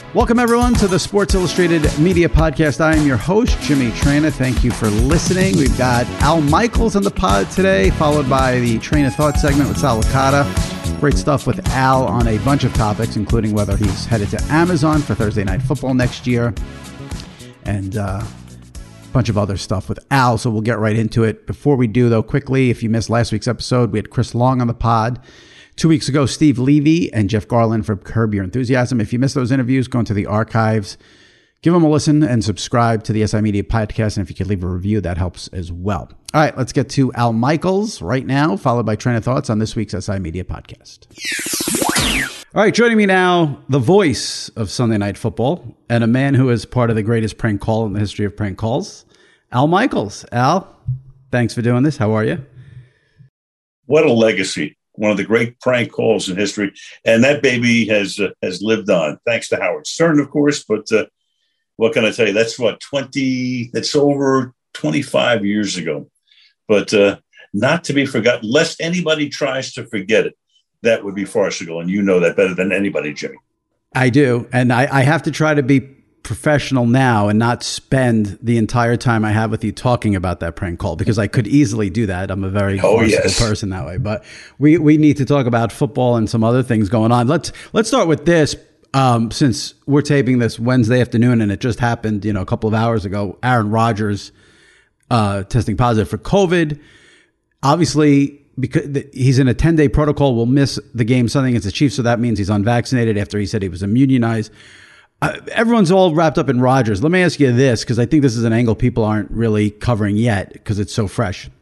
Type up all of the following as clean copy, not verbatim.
Welcome, everyone, to the Sports Illustrated Media Podcast. I am your host, Jimmy Traina. Thank you for listening. We've got Al Michaels on the pod today, followed by the Train of Thought segment with Sal Licata. Great stuff with Al on a bunch of topics, including whether he's headed to Amazon for Thursday Night Football next year, and a bunch of other stuff with Al, so we'll get right into it. Before we do, though, quickly, if you missed last week's episode, we had Chris Long on the pod. 2 weeks ago, Steve Levy and Jeff Garland from Curb Your Enthusiasm. If you missed those interviews, go into the archives, give them a listen, and subscribe to the SI Media Podcast. And if you could leave a review, that helps as well. All right, let's get to Al Michaels right now, followed by Train of Thoughts on this week's SI Media Podcast. All right, joining me now, the voice of Sunday Night Football and a man who is part of the greatest prank call in the history of prank calls, Al Michaels. Al, thanks for doing this. How are you? What a legacy. One of the great prank calls in history. And that baby has lived on, thanks to Howard Stern, of course. But what can I tell you? That's that's over 25 years ago. But not to be forgotten, lest anybody tries to forget it. That would be farcical. And you know that better than anybody, Jimmy. I do. And I have to try to be professional now and not spend the entire time I have with you talking about that prank call, because I could easily do that. I'm a very versatile person that way. But we need to talk about football and some other things going on. Let's start with this. Since we're taping this Wednesday afternoon and it just happened, a couple of hours ago, Aaron Rodgers testing positive for COVID. Obviously, because he's in a 10-day protocol, will miss the game Sunday against the Chiefs. So that means he's unvaccinated after he said he was immunized. Everyone's all wrapped up in Rodgers. Let me ask you this, because I think this is an angle people aren't really covering yet because it's so fresh.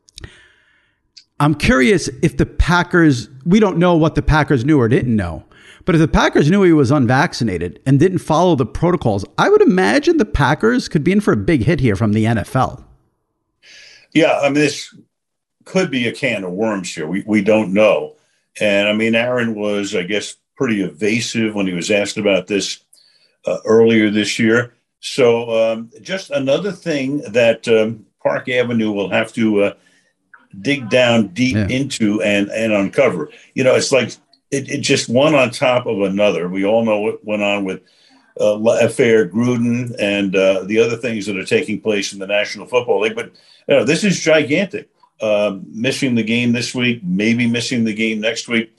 I'm curious if the Packers, we don't know what the Packers knew or didn't know, but if the Packers knew he was unvaccinated and didn't follow the protocols, I would imagine the Packers could be in for a big hit here from the NFL. Yeah, I mean, this could be a can of worms here. We don't know. And I mean, Aaron was, I guess, pretty evasive when he was asked about this earlier this year. So just another thing that Park Avenue will have to dig down deep into and uncover. It's like it just one on top of another. We all know what went on with Affair Gruden and the other things that are taking place in the National Football League. But this is gigantic. Missing the game this week, maybe missing the game next week.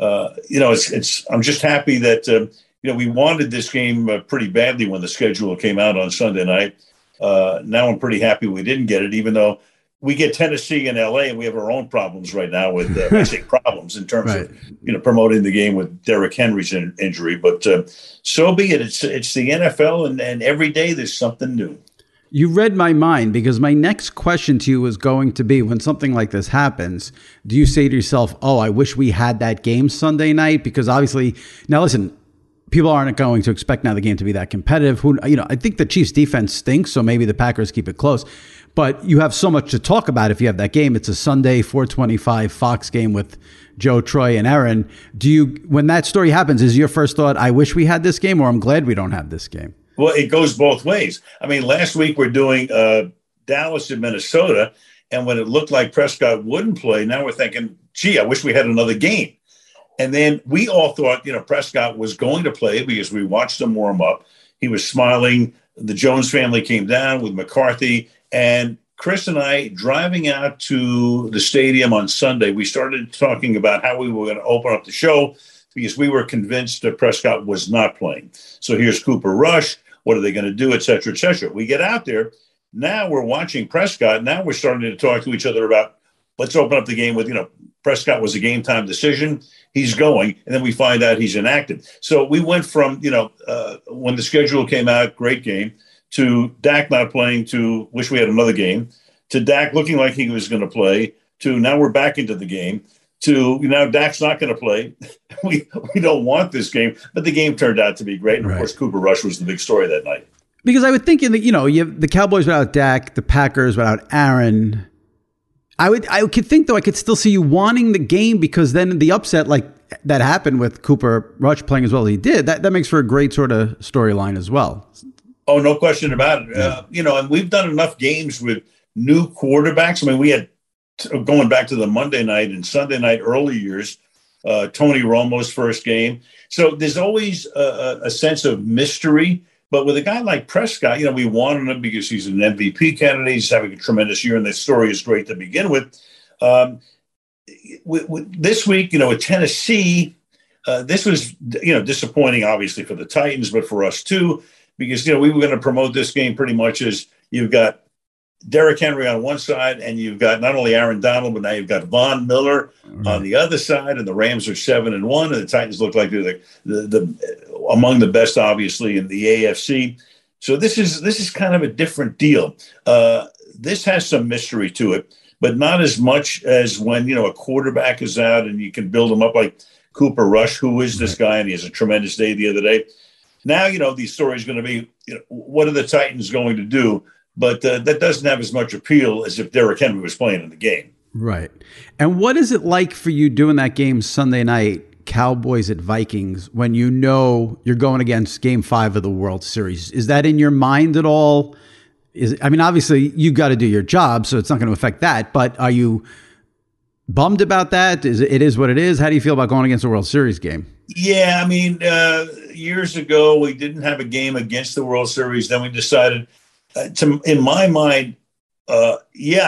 I'm just happy that we wanted this game pretty badly when the schedule came out on Sunday night. Now I'm pretty happy we didn't get it, even though we get Tennessee and LA, and we have our own problems right now with problems in terms of promoting the game with Derrick Henry's injury. But so be it. It's the NFL, and every day there's something new. You read my mind, because my next question to you was going to be, when something like this happens, do you say to yourself, oh, I wish we had that game Sunday night? Because obviously, now listen, people aren't going to expect now the game to be that competitive. I think the Chiefs defense stinks, so maybe the Packers keep it close. But you have so much to talk about if you have that game. It's a Sunday 4:25 Fox game with Joe, Troy, and Aaron. When that story happens, is your first thought, I wish we had this game, or I'm glad we don't have this game? Well, it goes both ways. I mean, last week we're doing Dallas and Minnesota, and when it looked like Prescott wouldn't play, now we're thinking, gee, I wish we had another game. And then we all thought, Prescott was going to play because we watched him warm up. He was smiling. The Jones family came down with McCarthy. And Chris and I, driving out to the stadium on Sunday, we started talking about how we were going to open up the show because we were convinced that Prescott was not playing. So here's Cooper Rush. What are they going to do, et cetera, et cetera. We get out there. Now we're watching Prescott. Now we're starting to talk to each other about, let's open up the game with, Prescott was a game time decision. He's going. And then we find out he's inactive. So we went from, when the schedule came out, great game, to Dak not playing, to wish we had another game, to Dak looking like he was going to play, to now we're back into the game, to Dak's not going to play. We don't want this game, but the game turned out to be great. And of course, Cooper Rush was the big story that night. Because I would think you have the Cowboys without Dak, the Packers without Aaron. I could think, though, I could still see you wanting the game, because then the upset like that happened with Cooper Rush playing as well as he did, that makes for a great sort of storyline as well. Oh, no question about it. Yeah. And we've done enough games with new quarterbacks. I mean, we had, going back to the Monday night and Sunday night early years, Tony Romo's first game. So there's always a sense of mystery. But with a guy like Prescott, we wanted him because he's an MVP candidate. He's having a tremendous year, and the story is great to begin with. This week, with Tennessee, this was, disappointing, obviously, for the Titans, but for us too, because, we were going to promote this game pretty much as you've got Derrick Henry on one side, and you've got not only Aaron Donald, but now you've got Von Miller on the other side, and the Rams are 7-1, and the Titans look like they're the among the best, obviously, in the AFC. So this is kind of a different deal. This has some mystery to it, but not as much as when a quarterback is out and you can build them up like Cooper Rush, who is this guy, and he has a tremendous day the other day. Now the story is going to be what are the Titans going to do? But that doesn't have as much appeal as if Derrick Henry was playing in the game. Right. And what is it like for you doing that game Sunday night, Cowboys at Vikings, when you're going against Game 5 of the World Series? Is that in your mind at all? Obviously, you got to do your job, so it's not going to affect that. But are you bummed about that? It is what it is. How do you feel about going against a World Series game? Yeah, years ago, we didn't have a game against the World Series. Then we decided – in my mind, you're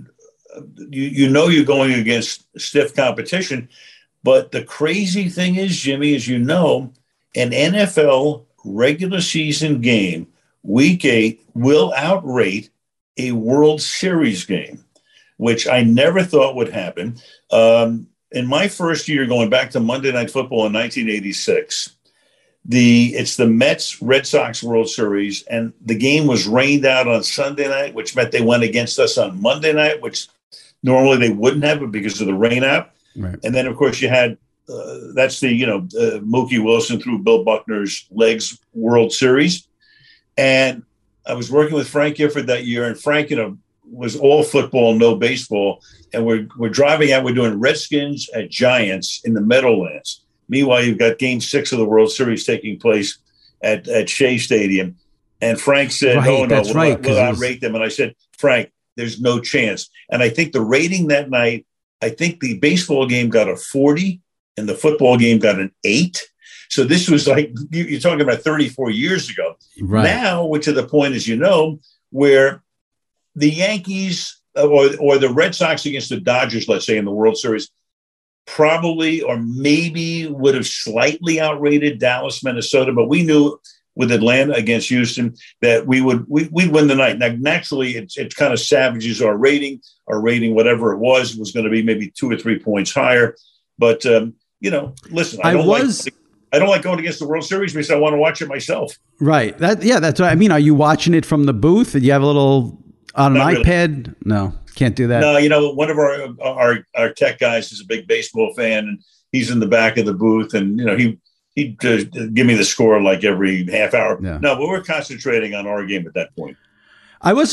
going against stiff competition. But the crazy thing is, Jimmy, as you know, an NFL regular season game, Week 8, will outrate a World Series game, which I never thought would happen. In my first year, going back to Monday Night Football in 1986, it's the Mets Red Sox World Series, and the game was rained out on Sunday night, which meant they went against us on Monday night, which normally they wouldn't have it because of the rain out. Right. And then, of course, you had that's the Mookie Wilson through Bill Buckner's legs World Series, and I was working with Frank Gifford that year, and Frank was all football, no baseball, and we're driving out. We're doing Redskins at Giants in the Meadowlands. Meanwhile, you've got Game 6 of the World Series taking place at Shea Stadium. And Frank said, we'll outrate them. And I said, Frank, there's no chance. And I think the rating that night, I think the baseball game got a 40 and the football game got an 8. So this was like, you're talking about 34 years ago. Right. Now we're to the point, as you know, where the Yankees or the Red Sox against the Dodgers, let's say, in the World Series, probably or maybe would have slightly outrated Dallas, Minnesota, but we knew with Atlanta against Houston that we'd win the night. Now, naturally, it kind of savages our rating. Our rating, whatever it was going to be maybe 2 or 3 points higher. But listen, I don't like going against the World Series because I want to watch it myself. Right. That's what I mean. Are you watching it from the booth? Do you have a little on an iPad? Really. No. Can't do that. No, one of our tech guys is a big baseball fan, and he's in the back of the booth, and he'd give me the score like every half hour. Yeah. No, but we're concentrating on our game at that point. I was,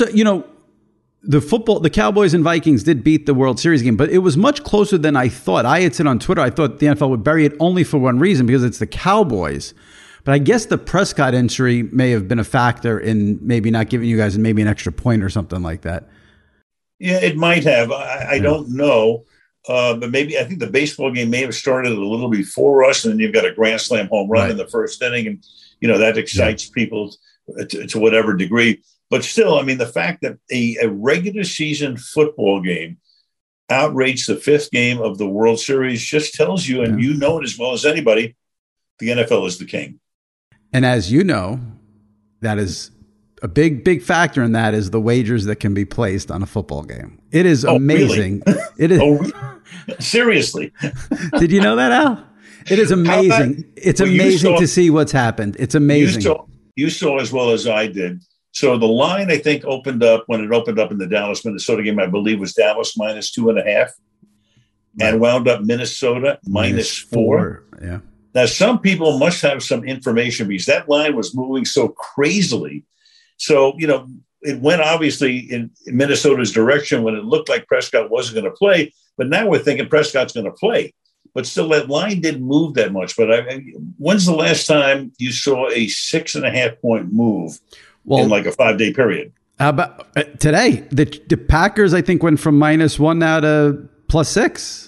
the Cowboys and Vikings did beat the World Series game, but it was much closer than I thought. I had said on Twitter, I thought the NFL would bury it only for one reason, because it's the Cowboys. But I guess the Prescott entry may have been a factor in maybe not giving you guys maybe an extra point or something like that. Yeah, it might have. I don't know. But maybe I think the baseball game may have started a little before us, and then you've got a grand slam home run in the first inning, and that excites people to whatever degree. But still, the fact that a regular season football game outrates the 5th game of the World Series just tells you, and you know it as well as anybody, the NFL is the king. And as you know, that is a big factor in that is the wagers that can be placed on a football game. It is amazing. Really? It is. Seriously. Did you know that, Al? It is amazing. It's amazing to see what's happened. It's amazing. You saw as well as I did. So the line, I think, opened up when it opened up in the Dallas, Minnesota game, I believe was Dallas -2.5 and wound up Minnesota -4. Yeah. Now, some people must have some information because that line was moving so crazily. So, it went obviously in Minnesota's direction when it looked like Prescott wasn't going to play. But now we're thinking Prescott's going to play. But still, that line didn't move that much. But when's the last time you saw a 6.5-point move in like a 5-day period? How about today? The Packers, I think, went from -1 now to +6.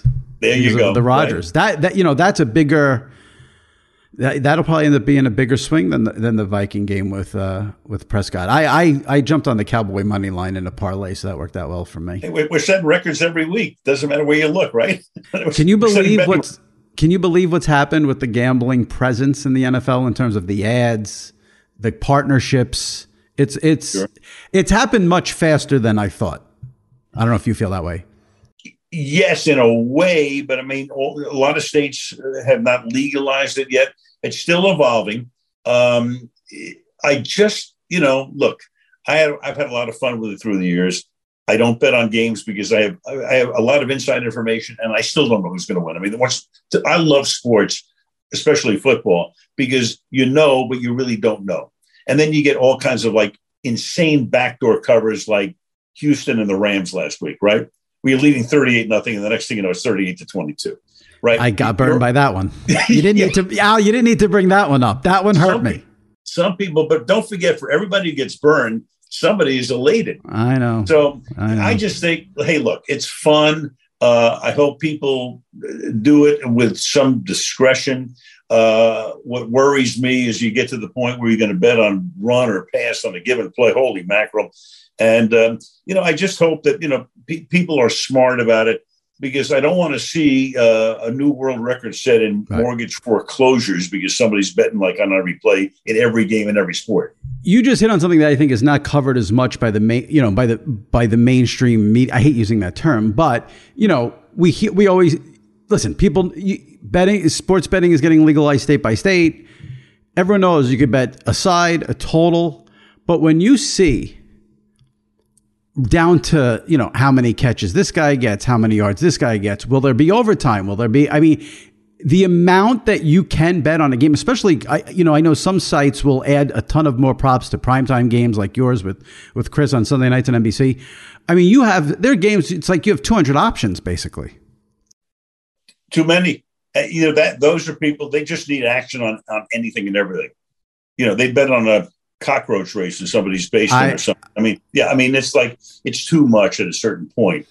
There because you go. Of the Rodgers. Right. That's a bigger. That'll probably end up being a bigger swing than the Viking game with Prescott. I jumped on the Cowboy money line in a parlay, so that worked out well for me. Hey, we're setting records every week. Doesn't matter where you look, right? Can you believe what's happened with the gambling presence in the NFL in terms of the ads, the partnerships? It's happened much faster than I thought. I don't know if you feel that way. Yes, in a way, but I mean, a lot of states have not legalized it yet. It's still evolving. I just, look, I've had a lot of fun with it through the years. I don't bet on games because I have a lot of inside information, and I still don't know who's going to win. I mean, I love sports, especially football, because but you really don't know. And then you get all kinds of like insane backdoor covers, like Houston and the Rams last week, right? We're leading 38-0, and the next thing you know, it's 38-22, right? I got burned by that one. You didn't need to, Al. You didn't need to bring that one up. That one hurt me. Some people, but don't forget, for everybody who gets burned, somebody is elated. I know. So I just think, hey, look, it's fun. I hope people do it with some discretion. What worries me is you get to the point where you're going to bet on run or pass on a given play. Holy mackerel. And, I just hope that, people are smart about it, because I don't want to see a new world record set in mortgage foreclosures because somebody's betting like on every play in every game in every sport. You just hit on something that I think is not covered as much by the by the mainstream media. I hate using that term, but we always listen. Sports betting is getting legalized state by state. Everyone knows you could bet a side, a total, but when you see down to, how many catches this guy gets, how many yards this guy gets, will there be overtime? Will there be, the amount that you can bet on a game, especially, I know some sites will add a ton of more props to primetime games like yours with Chris on Sunday nights on NBC. You have their games. It's like you have 200 options basically. Too many. Those are people, they just need action on anything and everything. They bet on a cockroach race in somebody's basement or something. It's like, it's too much at a certain point.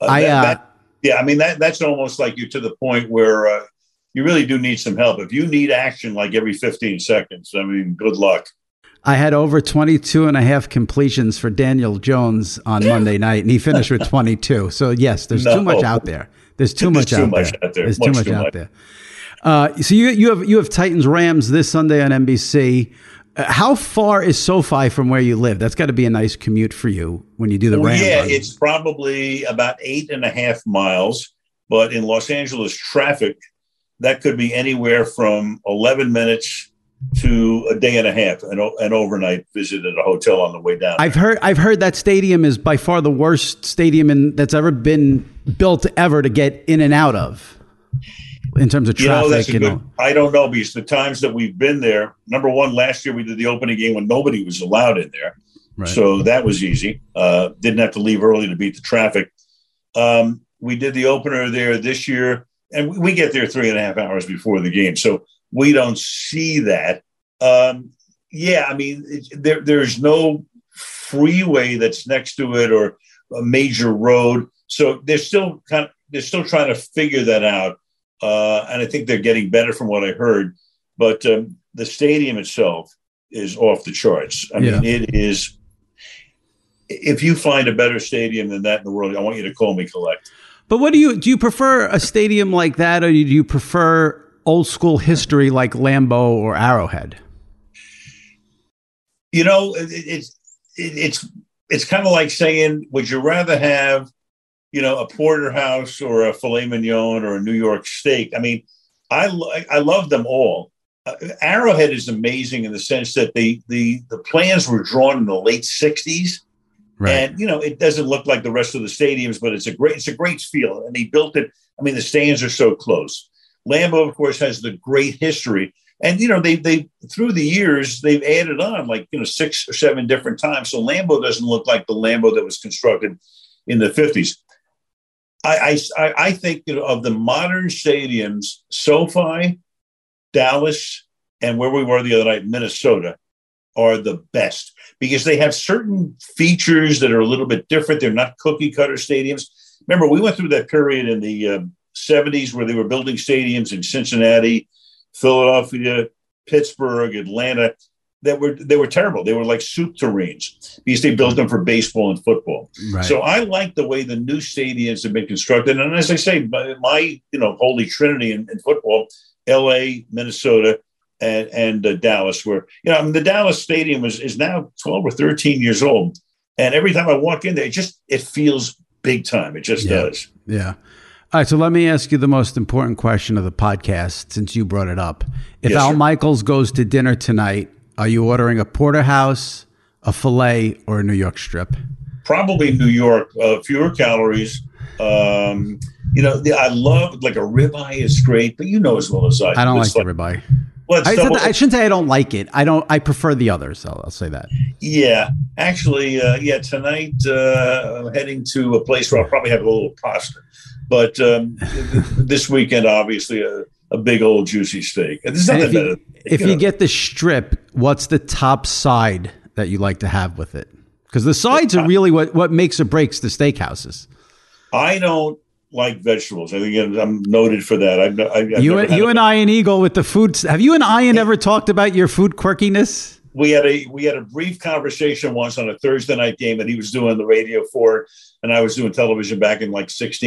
That's almost like you're to the point where you really do need some help. If you need action like every 15 seconds, good luck. I had over 22 and a half completions for Daniel Jones on Monday night, and he finished with 22. So yes, there's too much out there. There's too much out there. There's too much out there. So you have Titans Rams this Sunday on NBC. How far is SoFi from where you live? That's got to be a nice commute for you when you do the Rams. Yeah, it's probably about 8.5 miles. But in Los Angeles traffic, that could be anywhere from 11 minutes to a day and a half, an overnight visit at a hotel on the way down. I've heard that stadium is by far the worst stadium that's ever been built ever to get in and out of. In terms of traffic, I don't know, because the times that we've been there, number one, last year we did the opening game when nobody was allowed in there. Right. So that was easy. Didn't have to leave early to beat the traffic. We did the opener there this year, and we get there 3.5 hours before the game. So we don't see that. There's no freeway that's next to it or a major road. So they're still trying to figure that out. And I think they're getting better from what I heard, but the stadium itself is off the charts. It is. If you find a better stadium than that in the world, I want you to call me collect. But what do you prefer, a stadium like that, or do you prefer old school history like Lambeau or Arrowhead? It's kind of like saying, would you rather have a porterhouse or a filet mignon or a New York steak? I love them all. Arrowhead is amazing in the sense that the plans were drawn in the late 60s. Right. And, it doesn't look like the rest of the stadiums, but it's a great feel. And they built it. The stands are so close. Lambeau, of course, has the great history. And, they through the years, they've added on 6 or 7 different times. So Lambeau doesn't look like the Lambeau that was constructed in the 50s. I think of the modern stadiums, SoFi, Dallas, and where we were the other night, Minnesota, are the best because they have certain features that are a little bit different. They're not cookie cutter stadiums. Remember, we went through that period in the '70s where they were building stadiums in Cincinnati, Philadelphia, Pittsburgh, Atlanta. They were terrible. They were like soup tureens because they built them for baseball and football. Right. So I like the way the new stadiums have been constructed. And as I say, my holy trinity in football, L.A., Minnesota, and Dallas, where the Dallas stadium is now 12 or 13 years old, and every time I walk in there, it feels big time. It just does. Yeah. All right, so let me ask you the most important question of the podcast, since you brought it up. If Al Michaels goes to dinner tonight, are you ordering a porterhouse, a filet, or a New York strip? Probably New York. Fewer calories. I love like a ribeye is great, but as well as I don't like the ribeye. Well, I shouldn't say I don't like it. I prefer the others. I'll say that. Yeah, actually, tonight I'm heading to a place where I'll probably have a little pasta. But this weekend, obviously, a big old juicy steak. There's nothing better. If you get the strip, what's the top side that you like to have with it? Because the sides are really what makes or breaks the steakhouses. I don't like vegetables. I think I'm noted for that. You and Ian Eagle with the food. Have you and Ian ever talked about your food quirkiness? We had a brief conversation once on a Thursday night game that he was doing the radio for, and I was doing television back in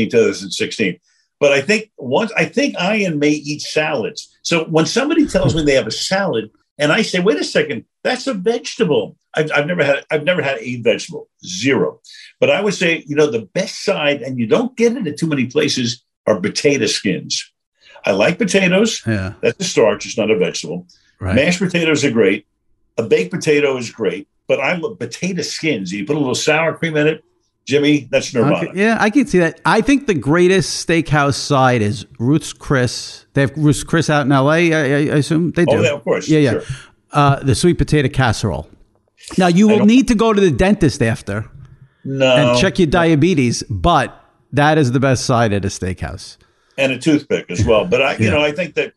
2016. But I think Ian may eat salads. So when somebody tells me they have a salad, and I say, "Wait a second, that's a vegetable." I've never had a vegetable, zero. But I would say, the best side, and you don't get it at too many places, are potato skins. I like potatoes. Yeah. That's a starch. It's not a vegetable. Right. Mashed potatoes are great. A baked potato is great. But I love potato skins. You put a little sour cream in it, Jimmy, that's nirvana. Okay. Yeah, I can see that. I think the greatest steakhouse side is Ruth's Chris. They have Ruth's Chris out in L.A., I assume? They do. Oh, yeah, of course. Yeah. Sure. The sweet potato casserole. Now, you will need to go to the dentist after and check your diabetes, but that is the best side at a steakhouse. And a toothpick as well. But, I think that,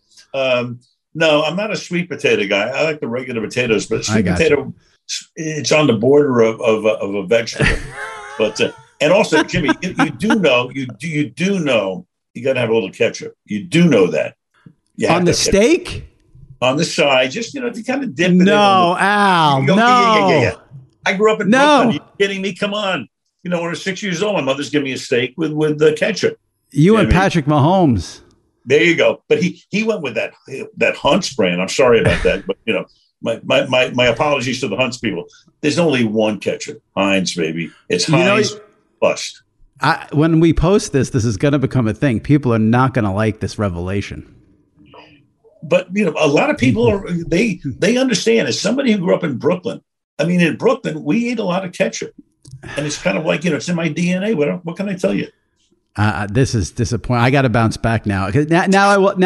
no, I'm not a sweet potato guy. I like the regular potatoes, but sweet potato, it's on the border of a vegetable. But and also, Jimmy, you do know you got to have a little ketchup. You do know that. On the steak? On the side, just to kind of dip it in. No, Al, no. Yeah. I grew up in Brooklyn. Are you kidding me? Come on. When I was 6 years old, my mother's giving me a steak with the ketchup. You and Patrick Mahomes. There you go. But he went with that Hunt's brand. I'm sorry about that, but my apologies to the Hunt's people. There's only one ketchup, Heinz, baby. It's Heinz bust. When we post this is going to become a thing. People are not going to like this revelation. But a lot of people they understand. As somebody who grew up in Brooklyn, in Brooklyn we ate a lot of ketchup, and it's kind of like it's in my DNA. What can I tell you? This is disappointing. I got to bounce back now. Now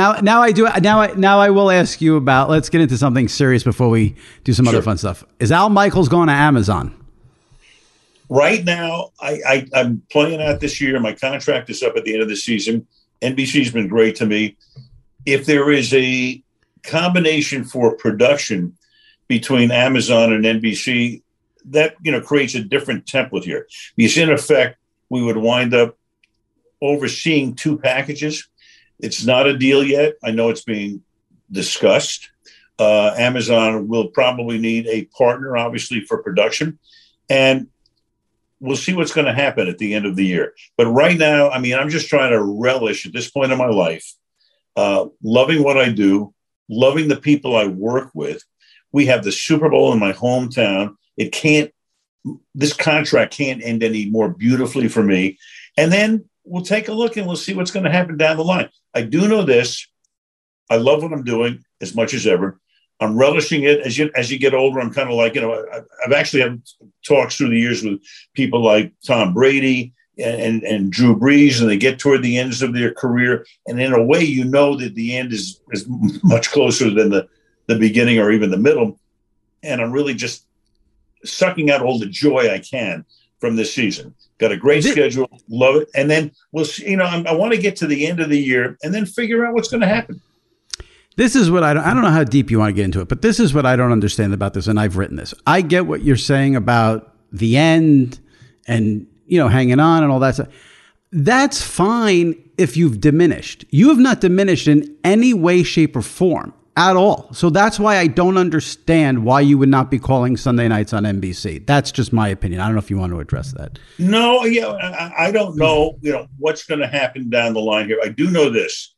I will ask you about. Let's get into something serious before we do some other fun stuff. Is Al Michaels going to Amazon? Right now, I'm playing out this year. My contract is up at the end of the season. NBC's been great to me. If there is a combination for production between Amazon and NBC, that creates a different template here. Because in effect, we would wind up overseeing two packages. It's not a deal yet. I know it's being discussed. Amazon will probably need a partner, obviously, for production. And we'll see what's going to happen at the end of the year. But right now, I'm just trying to relish at this point in my life, loving what I do, loving the people I work with. We have the Super Bowl in my hometown. This contract can't end any more beautifully for me. And then we'll take a look and we'll see what's going to happen down the line. I do know this. I love what I'm doing as much as ever. I'm relishing it. As you get older, I'm kind of like, I've actually had talks through the years with people like Tom Brady and Drew Brees, and they get toward the ends of their career. And in a way, that the end is much closer than the beginning or even the middle. And I'm really just sucking out all the joy I can from this season. Got a great schedule. Love it. And then we'll see, I want to get to the end of the year and then figure out what's going to happen. This is what I don't know how deep you want to get into it, but this is what I don't understand about this. And I've written this. I get what you're saying about the end and, hanging on and all that stuff. That's fine if you've diminished. You have not diminished in any way, shape, or form at all. So that's why I don't understand why you would not be calling Sunday nights on NBC. That's just my opinion. I don't know if you want to address that. No, I don't know, what's going to happen down the line here. I do know this.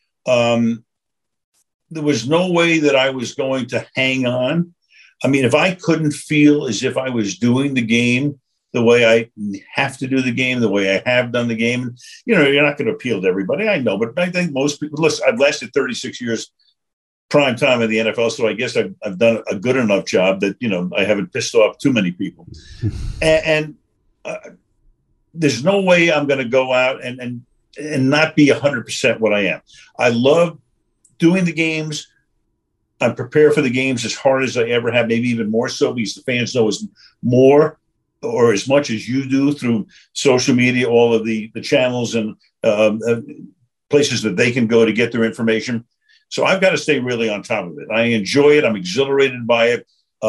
There was no way that I was going to hang on. I mean, if I couldn't feel as if I was doing the game the way I have to do the game, the way I have done the game, you're not going to appeal to everybody. I know, but I think most people, listen, I've lasted 36 years prime time in the NFL, so I guess I've done a good enough job that, I haven't pissed off too many people. and there's no way I'm going to go out and not be 100% what I am. I love doing the games. I'm prepared for the games as hard as I ever have, maybe even more so because the fans know as much as you do through social media, all of the channels and places that they can go to get their information. So I've got to stay really on top of it. I enjoy it. I'm exhilarated by it.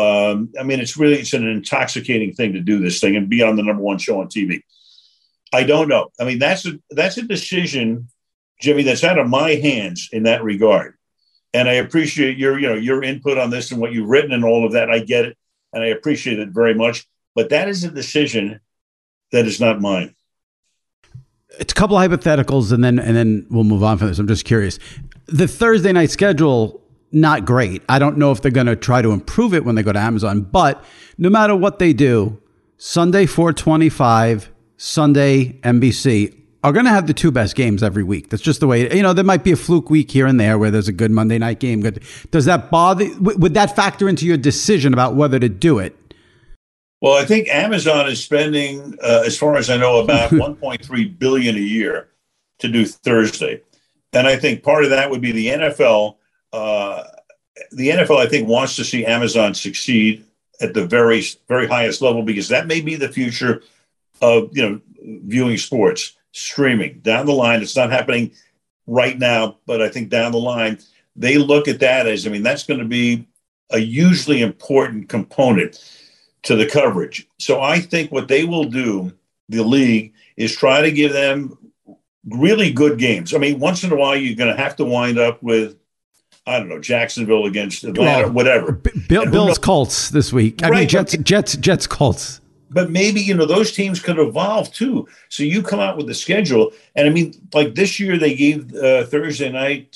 It's an intoxicating thing to do this thing and be on the number one show on TV. I don't know. I mean, that's a decision, Jimmy, that's out of my hands in that regard. And I appreciate your input on this and what you've written and all of that. I get it. And I appreciate it very much. But that is a decision that is not mine. It's a couple of hypotheticals and then we'll move on from this. I'm just curious. The Thursday night schedule, not great. I don't know if they're going to try to improve it when they go to Amazon, but no matter what they do, Sunday 425, Sunday NBC are going to have the two best games every week. That's just the way, there might be a fluke week here and there where there's a good Monday night game. Does that bother, would that factor into your decision about whether to do it? Well, I think Amazon is spending, as far as I know, about $1.3 billion a year to do Thursday. And I think part of that would be the NFL. The NFL, I think, wants to see Amazon succeed at the very, very highest level because that may be the future of, viewing sports, streaming. Down the line, it's not happening right now, but I think down the line, they look at that as, that's going to be a hugely important component to the coverage. So I think what they will do, the league, is try to give them really good games. Once in a while, you're going to have to wind up with, I don't know, Jacksonville against Atlanta, whatever. Bills Colts this week. Right, Jets Colts. But maybe, those teams could evolve too. So you come out with the schedule. And like this year, they gave Thursday night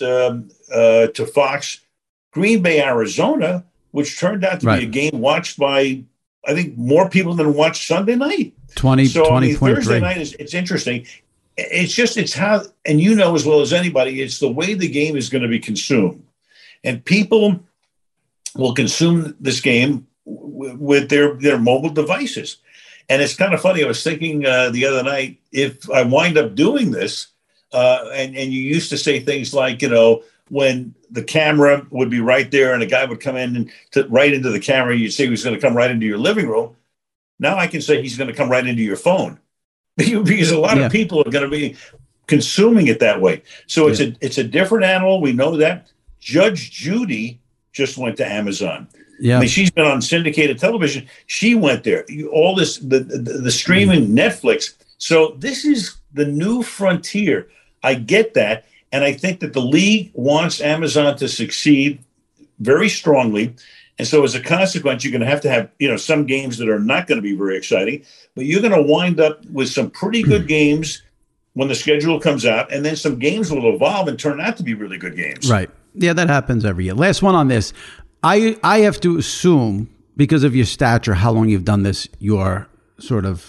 to Fox, Green Bay, Arizona, which turned out to be a game watched by, I think, more people than watched Sunday night. 20.3. Thursday night it's interesting. It's how, and as well as anybody, it's the way the game is going to be consumed. And people will consume this game with their mobile devices. And it's kind of funny. I was thinking the other night, if I wind up doing this, and you used to say things like, when the camera would be right there and a guy would come in and right into the camera, you'd say he was going to come right into your living room. Now I can say he's going to come right into your phone. Because a lot of people are going to be consuming it that way. So it's a different animal. We know that. Judge Judy just went to Amazon. Yeah, she's been on syndicated television. She went there. All this, the streaming, Netflix. So this is the new frontier. I get that. And I think that the league wants Amazon to succeed very strongly. And so as a consequence, you're going to have, some games that are not going to be very exciting, but you're going to wind up with some pretty good games when the schedule comes out. And then some games will evolve and turn out to be really good games. Right. Yeah, that happens every year. Last one on this. I have to assume, because of your stature, how long you've done this, your sort of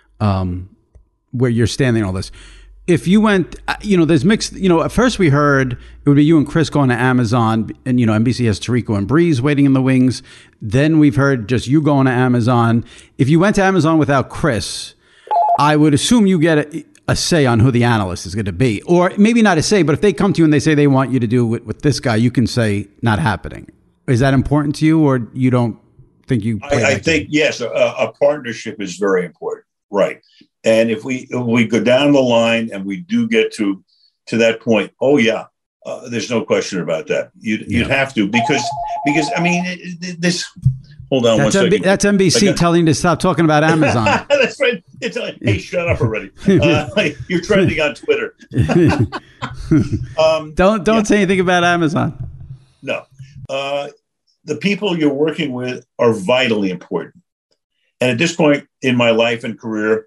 where you're standing, all this. If you went, there's mixed, at first we heard it would be you and Chris going to Amazon and, NBC has Tirico and Breeze waiting in the wings. Then we've heard just you going to Amazon. If you went to Amazon without Chris, I would assume you get a say on who the analyst is going to be, or maybe not a say, but if they come to you and they say they want you to do it with this guy, you can say not happening. Is that important to you, or you don't think you? I think, yes, a partnership is very important. Right. And if we go down the line and we do get to that point, there's no question about that. You'd have to because this. Hold on one second. That's NBC telling you to stop talking about Amazon. That's right. It's like, hey, shut up already. You're trending on Twitter. Don't say anything about Amazon. No. The people you're working with are vitally important. And at this point in my life and career,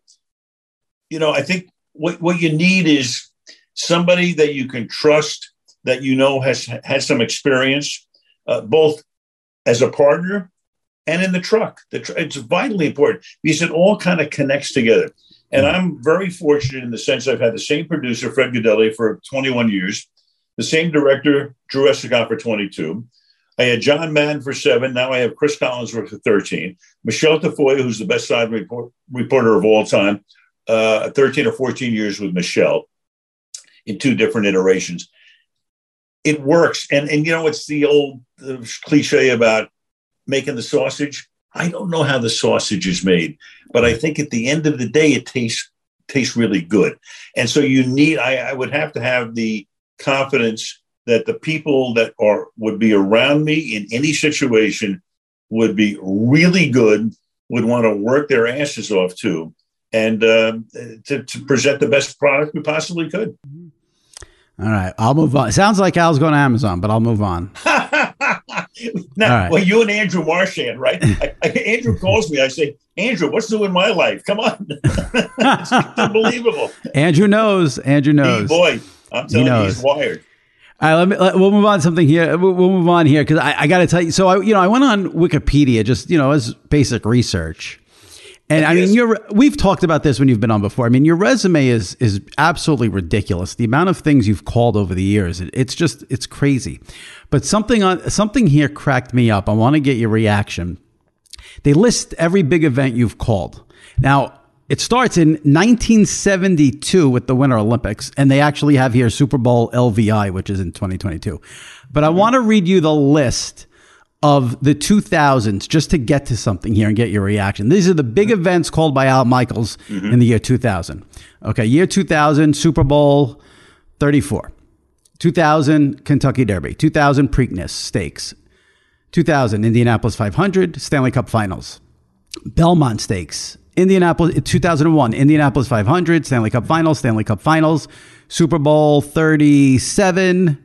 I think what you need is somebody that you can trust, that has had some experience, both as a partner and in the truck. It's vitally important because it all kind of connects together. And I'm very fortunate in the sense I've had the same producer, Fred Godelli, for 21 years, the same director, Drew Escott, for 22. I had John Madden for 7. Now I have Chris Collinsworth for 13. Michelle Tafoya, who's the best side reporter of all time, 13 or 14 years with Michelle in 2 different iterations. It works. And it's the old cliche about making the sausage. I don't know how the sausage is made, but I think at the end of the day, it tastes really good. And so I would have to have the confidence that the people that would be around me in any situation would be really good, would want to work their asses off too, and to present the best product we possibly could. All right, I'll move on. It sounds like Al's going to Amazon, but I'll move on. Now, right. Well, you and Andrew Marchand, right? Andrew calls me. I say, Andrew, what's new in my life? Come on. It's unbelievable. Andrew knows. Boy, I'm telling you, he's wired. All right, we'll move on to something here. We'll move on here because I got to tell you. So I went on Wikipedia just as basic research, and I mean we've talked about this when you've been on before. I mean your resume is absolutely ridiculous. The amount of things you've called over the years, it's crazy. But something here cracked me up. I want to get your reaction. They list every big event you've called. Now, it starts in 1972 with the Winter Olympics, and they actually have here Super Bowl LVI, which is in 2022. But I want to read you the list of the 2000s just to get to something here and get your reaction. These are the big events called by Al Michaels in the year 2000. Okay, year 2000, Super Bowl 34. 2000, Kentucky Derby. 2000, Preakness Stakes. 2000, Indianapolis 500, Stanley Cup Finals. Belmont Stakes. 2001, Indianapolis 500, Stanley Cup Finals, Super Bowl 37,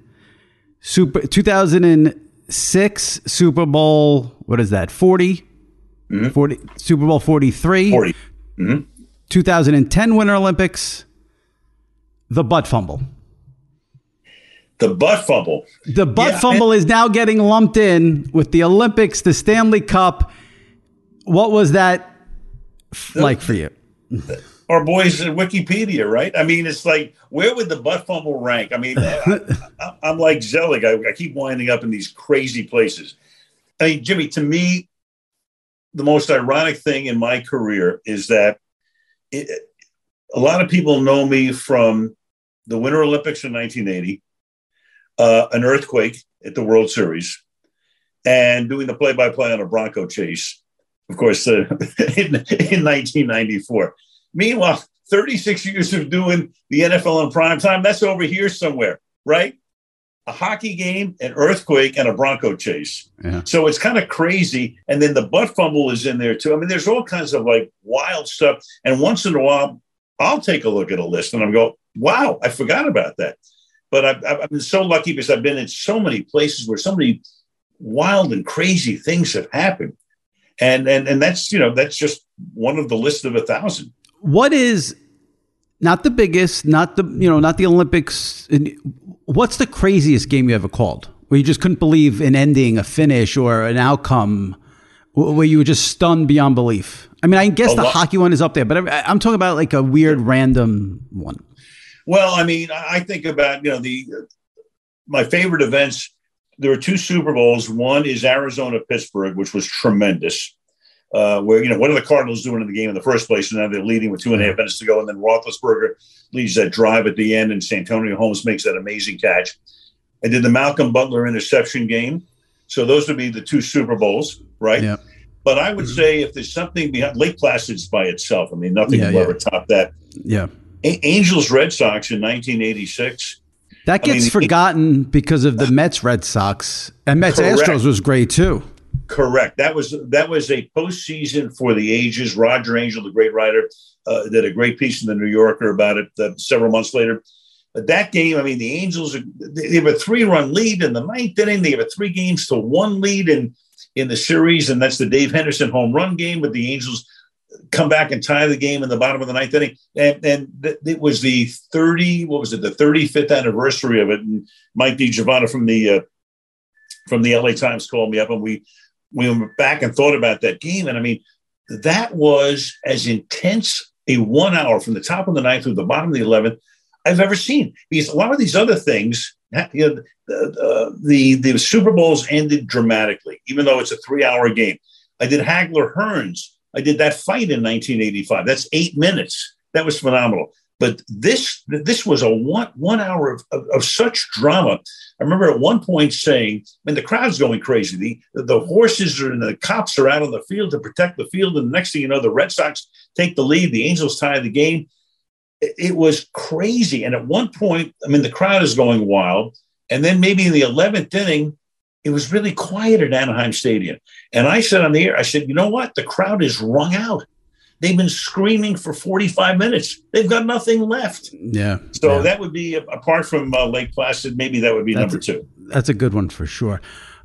2006, Super Bowl, what is that, 40? 40, Super Bowl 43, 40. 2010 Winter Olympics, the butt fumble. The butt fumble. The butt fumble is now getting lumped in with the Olympics, the Stanley Cup. What was that like for you? Our boys at Wikipedia, right? I mean, it's like, where would the butt fumble rank? I mean, I'm like Zelig. I keep winding up in these crazy places. I mean, Jimmy, to me, the most ironic thing in my career is that a lot of people know me from the Winter Olympics in 1980, an earthquake at the World Series, and doing the play-by-play on a Bronco chase, of course, in 1994. Meanwhile, 36 years of doing the NFL in prime time, that's over here somewhere, right? A hockey game, an earthquake, and a Bronco chase. Yeah. So it's kind of crazy. And then the butt fumble is in there too. I mean, there's all kinds of like wild stuff. And once in a while, I'll take a look at a list and I'm go, wow, I forgot about that. But I've been so lucky because I've been in so many places where so many wild and crazy things have happened. And that's, that's just one of the list of 1,000. What is not the biggest, not the Olympics. What's the craziest game you ever called where you just couldn't believe an ending, a finish, or an outcome where you were just stunned beyond belief? I mean, I guess the hockey one is up there, but I'm talking about like a weird random one. Well, I mean, I think about, my favorite events. There were 2 Super Bowls. One is Arizona-Pittsburgh, which was tremendous. Where, what are the Cardinals doing in the game in the first place? And now they're leading with 2.5 minutes to go. And then Roethlisberger leads that drive at the end, and Santonio Holmes makes that amazing catch. I did the Malcolm Butler interception game. So those would be the 2 Super Bowls, right? Yeah. But I would say if there's something behind Lake Placid's by itself, I mean, nothing will ever top that. Yeah. Angels Red Sox in 1986. That gets forgotten because of the Mets Red Sox, and Mets Astros was great too. Correct. That was a postseason for the ages. Roger Angell, the great writer, did a great piece in the New Yorker about it several months later. But that game, I mean, the Angels, they have a 3-run lead in the ninth inning. They have a 3-1 lead in the series, and that's the Dave Henderson home run game. But the Angels come back and tie the game in the bottom of the ninth inning. And it was the 35th anniversary of it. And Mike DiGiovanna from the LA Times called me up, and we went back and thought about that game. And I mean, that was as intense a 1 hour from the top of the ninth to the bottom of the 11th I've ever seen. Because a lot of these other things, the Super Bowls ended dramatically, even though it's a 3-hour game. I did Hagler Hearns. I did that fight in 1985. That's 8 minutes. That was phenomenal. But this was a one hour of such drama. I remember at one point saying, the crowd's going crazy. The horses and the cops are out on the field to protect the field. And the next thing you know, the Red Sox take the lead. The Angels tie the game. It was crazy. And at one point, the crowd is going wild. And then maybe in the 11th inning, it was really quiet at Anaheim Stadium. And I said on the air, I said, you know what? The crowd is wrung out. They've been screaming for 45 minutes. They've got nothing left. Yeah. So that would be, apart from Lake Placid, maybe that would be number 2. That's a good one for sure.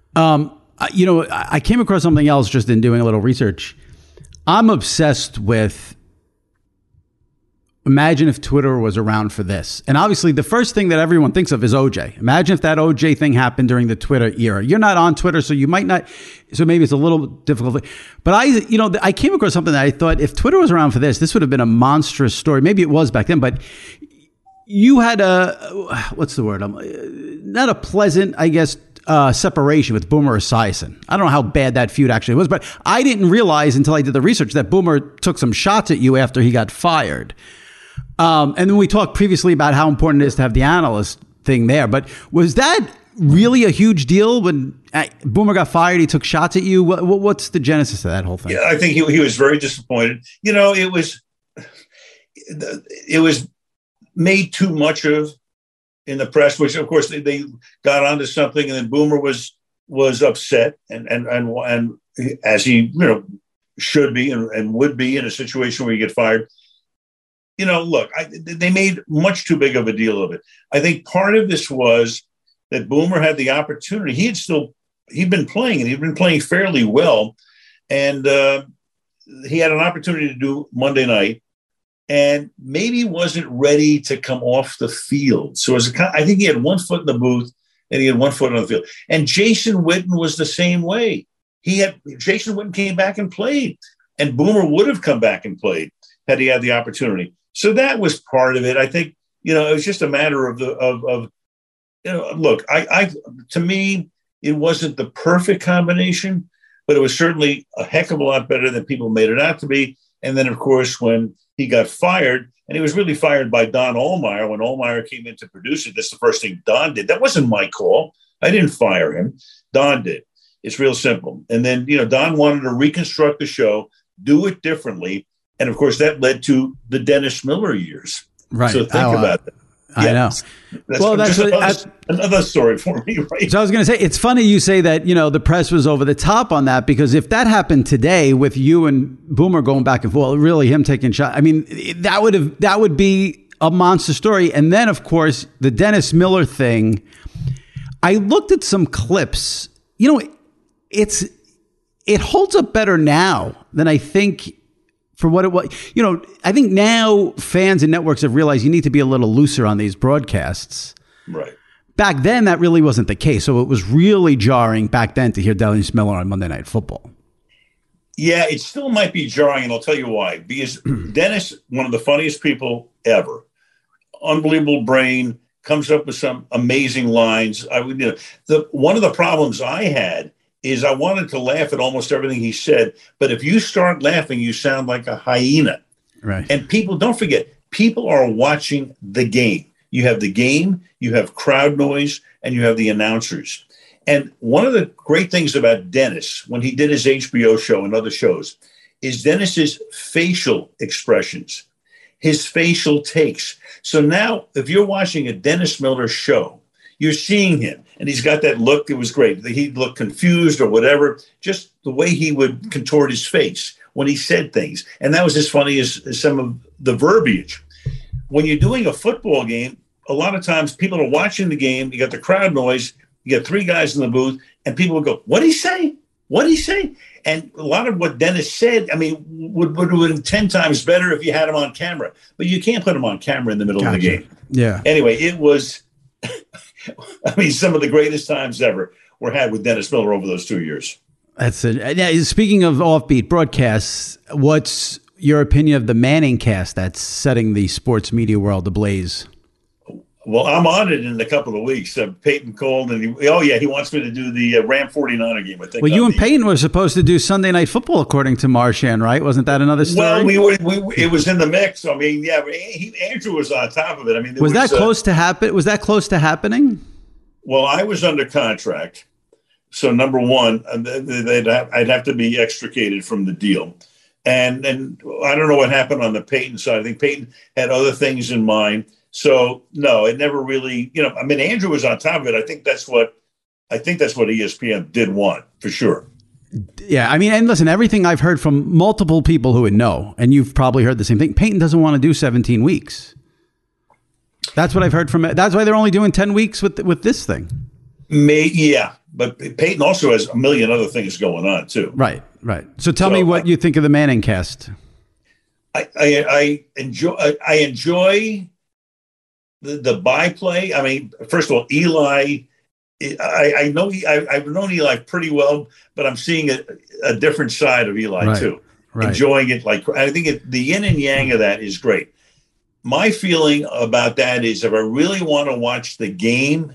I came across something else just in doing a little research. I'm obsessed with, imagine if Twitter was around for this. And obviously the first thing that everyone thinks of is OJ. Imagine if that OJ thing happened during the Twitter era. You're not on Twitter, so you might not, so maybe it's a little difficult. But I came across something that I thought, if Twitter was around for this would have been a monstrous story. Maybe it was back then, but you had what's the word? Not a pleasant, I guess, separation with Boomer Esiason. I don't know how bad that feud actually was, but I didn't realize until I did the research that Boomer took some shots at you after he got fired. And then we talked previously about how important it is to have the analyst thing there. But was that really a huge deal when Boomer got fired? He took shots at you. What's the genesis of that whole thing? Yeah, I think he was very disappointed. It was made too much of in the press, which of course they got onto something, and then Boomer was upset, and as he should be and would be in a situation where you get fired. Look, they made much too big of a deal of it. I think part of this was that Boomer had the opportunity. He'd been playing, and he'd been playing fairly well. And he had an opportunity to do Monday night, and maybe wasn't ready to come off the field. So I think he had 1 foot in the booth, and he had 1 foot on the field. And Jason Witten was the same way. Jason Witten came back and played, and Boomer would have come back and played had he had the opportunity. So that was part of it. I think, it was just a matter of look, to me, it wasn't the perfect combination, but it was certainly a heck of a lot better than people made it out to be. And then, of course, when he got fired, and he was really fired by Don Ohlmeyer, when Ohlmeyer came in to produce it, that's the first thing Don did. That wasn't my call. I didn't fire him. Don did. It's real simple. And then, Don wanted to reconstruct the show, do it differently. And of course, that led to the Dennis Miller years. Right. So think about that. I know. That's another story for me, right? So I was going to say, it's funny you say that, the press was over the top on that, because if that happened today with you and Boomer going back and forth, really him taking shots, that would be a monster story. And then, of course, the Dennis Miller thing, I looked at some clips. It holds up better now than I think for what it was. I think now fans and networks have realized you need to be a little looser on these broadcasts. Right. Back then, that really wasn't the case. So it was really jarring back then to hear Dennis Miller on Monday Night Football. Yeah, it still might be jarring, and I'll tell you why. Because Dennis, one of the funniest people ever, unbelievable brain, comes up with some amazing lines. One of the problems I had is I wanted to laugh at almost everything he said, but if you start laughing, you sound like a hyena. Right. And people, don't forget, people are watching the game. You have the game, you have crowd noise, and you have the announcers. And one of the great things about Dennis, when he did his HBO show and other shows, is Dennis's facial expressions, his facial takes. So now, if you're watching a Dennis Miller show, you're seeing him, and he's got that look. It was great. He'd look confused or whatever, just the way he would contort his face when he said things. And that was as funny as some of the verbiage. When you're doing a football game, a lot of times people are watching the game, you got the crowd noise, you got three guys in the booth, and people will go, what'd he say? What'd he say? And a lot of what Dennis said, I mean, would have been 10 times better if you had him on camera. But you can't put him on camera in the middle of the game. Yeah. Anyway, it was, I mean, some of the greatest times ever were had with Dennis Miller over those 2 years. That's it. Now, speaking of offbeat broadcasts, what's your opinion of the Manning cast that's setting the sports media world ablaze? Well, I'm on it in a couple of weeks. Peyton called, and he wants me to do the Ram 49er game. I think. Well, you and Peyton were supposed to do Sunday Night Football, according to Marchand, right? Wasn't that another story? Well, it was in the mix. I mean, yeah, Andrew was on top of it. I mean, was that close to happen? Was that close to happening? Well, I was under contract, so number one, I'd have to be extricated from the deal, and I don't know what happened on the Peyton side. I think Peyton had other things in mind. So no, it never really, I mean, Andrew was on top of it. I think that's what ESPN did want for sure. Yeah. I mean, and listen, everything I've heard from multiple people who would know, and you've probably heard the same thing. Peyton doesn't want to do 17 weeks. That's what I've heard from it. That's why they're only doing 10 weeks with this thing. Yeah. But Peyton also has a million other things going on too. Right. So tell me what you think of the Manning cast. I enjoy the byplay. I mean, first of all, Eli, I've known Eli pretty well, but I'm seeing a different side of Eli too. Right. Enjoying it. Like, I think the yin and yang of that is great. My feeling about that is if I really want to watch the game,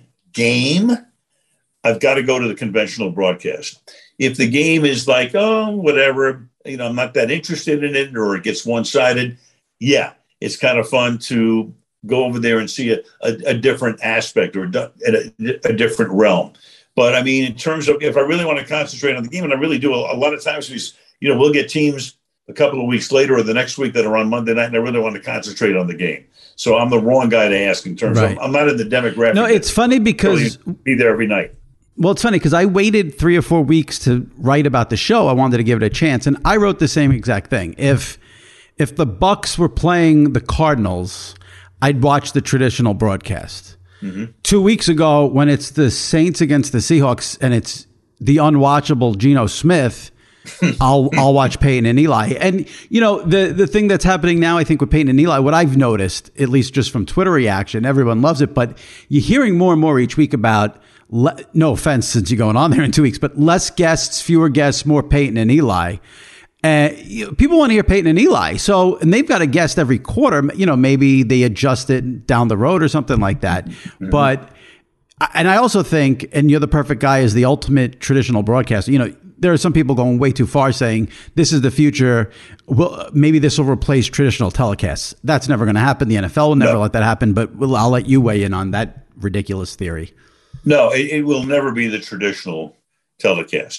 I've got to go to the conventional broadcast. If the game is like, whatever, I'm not that interested in it, or it gets one-sided, yeah, it's kind of fun to go over there and see a different aspect or a different realm. But I mean, in terms of if I really want to concentrate on the game, and I really do, a lot of times we'll get teams a couple of weeks later or the next week that are on Monday night, and I really want to concentrate on the game. So I'm the wrong guy to ask in terms of, I'm not in the demographic. No, it's funny because be there every night. Well, it's funny because I waited 3 or 4 weeks to write about the show. I wanted to give it a chance, and I wrote the same exact thing. If the Bucks were playing the Cardinals, I'd watch the traditional broadcast. Mm-hmm. 2 weeks ago, when it's the Saints against the Seahawks and it's the unwatchable Geno Smith, I'll watch Peyton and Eli. And, the thing that's happening now, I think, with Peyton and Eli, what I've noticed, at least just from Twitter reaction, everyone loves it, but you're hearing more and more each week about, no offense since you're going on there in 2 weeks, but less guests, fewer guests, more Peyton and Eli. People want to hear Peyton and Eli. And they've got a guest every quarter. Maybe they adjust it down the road or something like that. Mm-hmm. But, and I also think, and you're the perfect guy as the ultimate traditional broadcaster, there are some people going way too far saying this is the future. Well, maybe this will replace traditional telecasts. That's never going to happen. The NFL will never let that happen, but I'll let you weigh in on that ridiculous theory. No, it will never be the traditional telecast.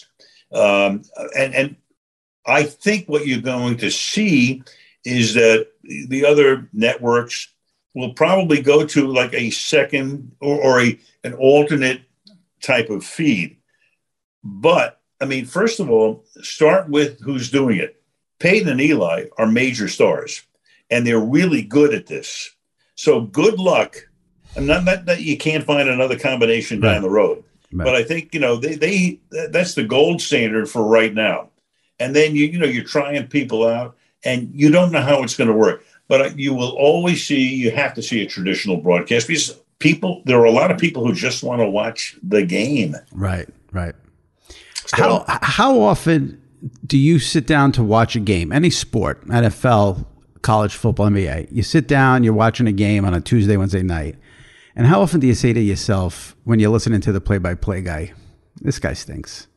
And I think what you're going to see is that the other networks will probably go to like a second or an alternate type of feed. But, I mean, first of all, start with who's doing it. Peyton and Eli are major stars, and they're really good at this. So good luck. I'm not that you can't find another combination down the road. Right. But I think, that's the gold standard for right now. And then, you're trying people out, and you don't know how it's going to work. But you will always you have to see a traditional broadcast because there are a lot of people who just want to watch the game. Right. So, how often do you sit down to watch a game? Any sport, NFL, college football, NBA. You sit down, you're watching a game on a Tuesday, Wednesday night. And how often do you say to yourself when you're listening to the play-by-play guy, this guy stinks?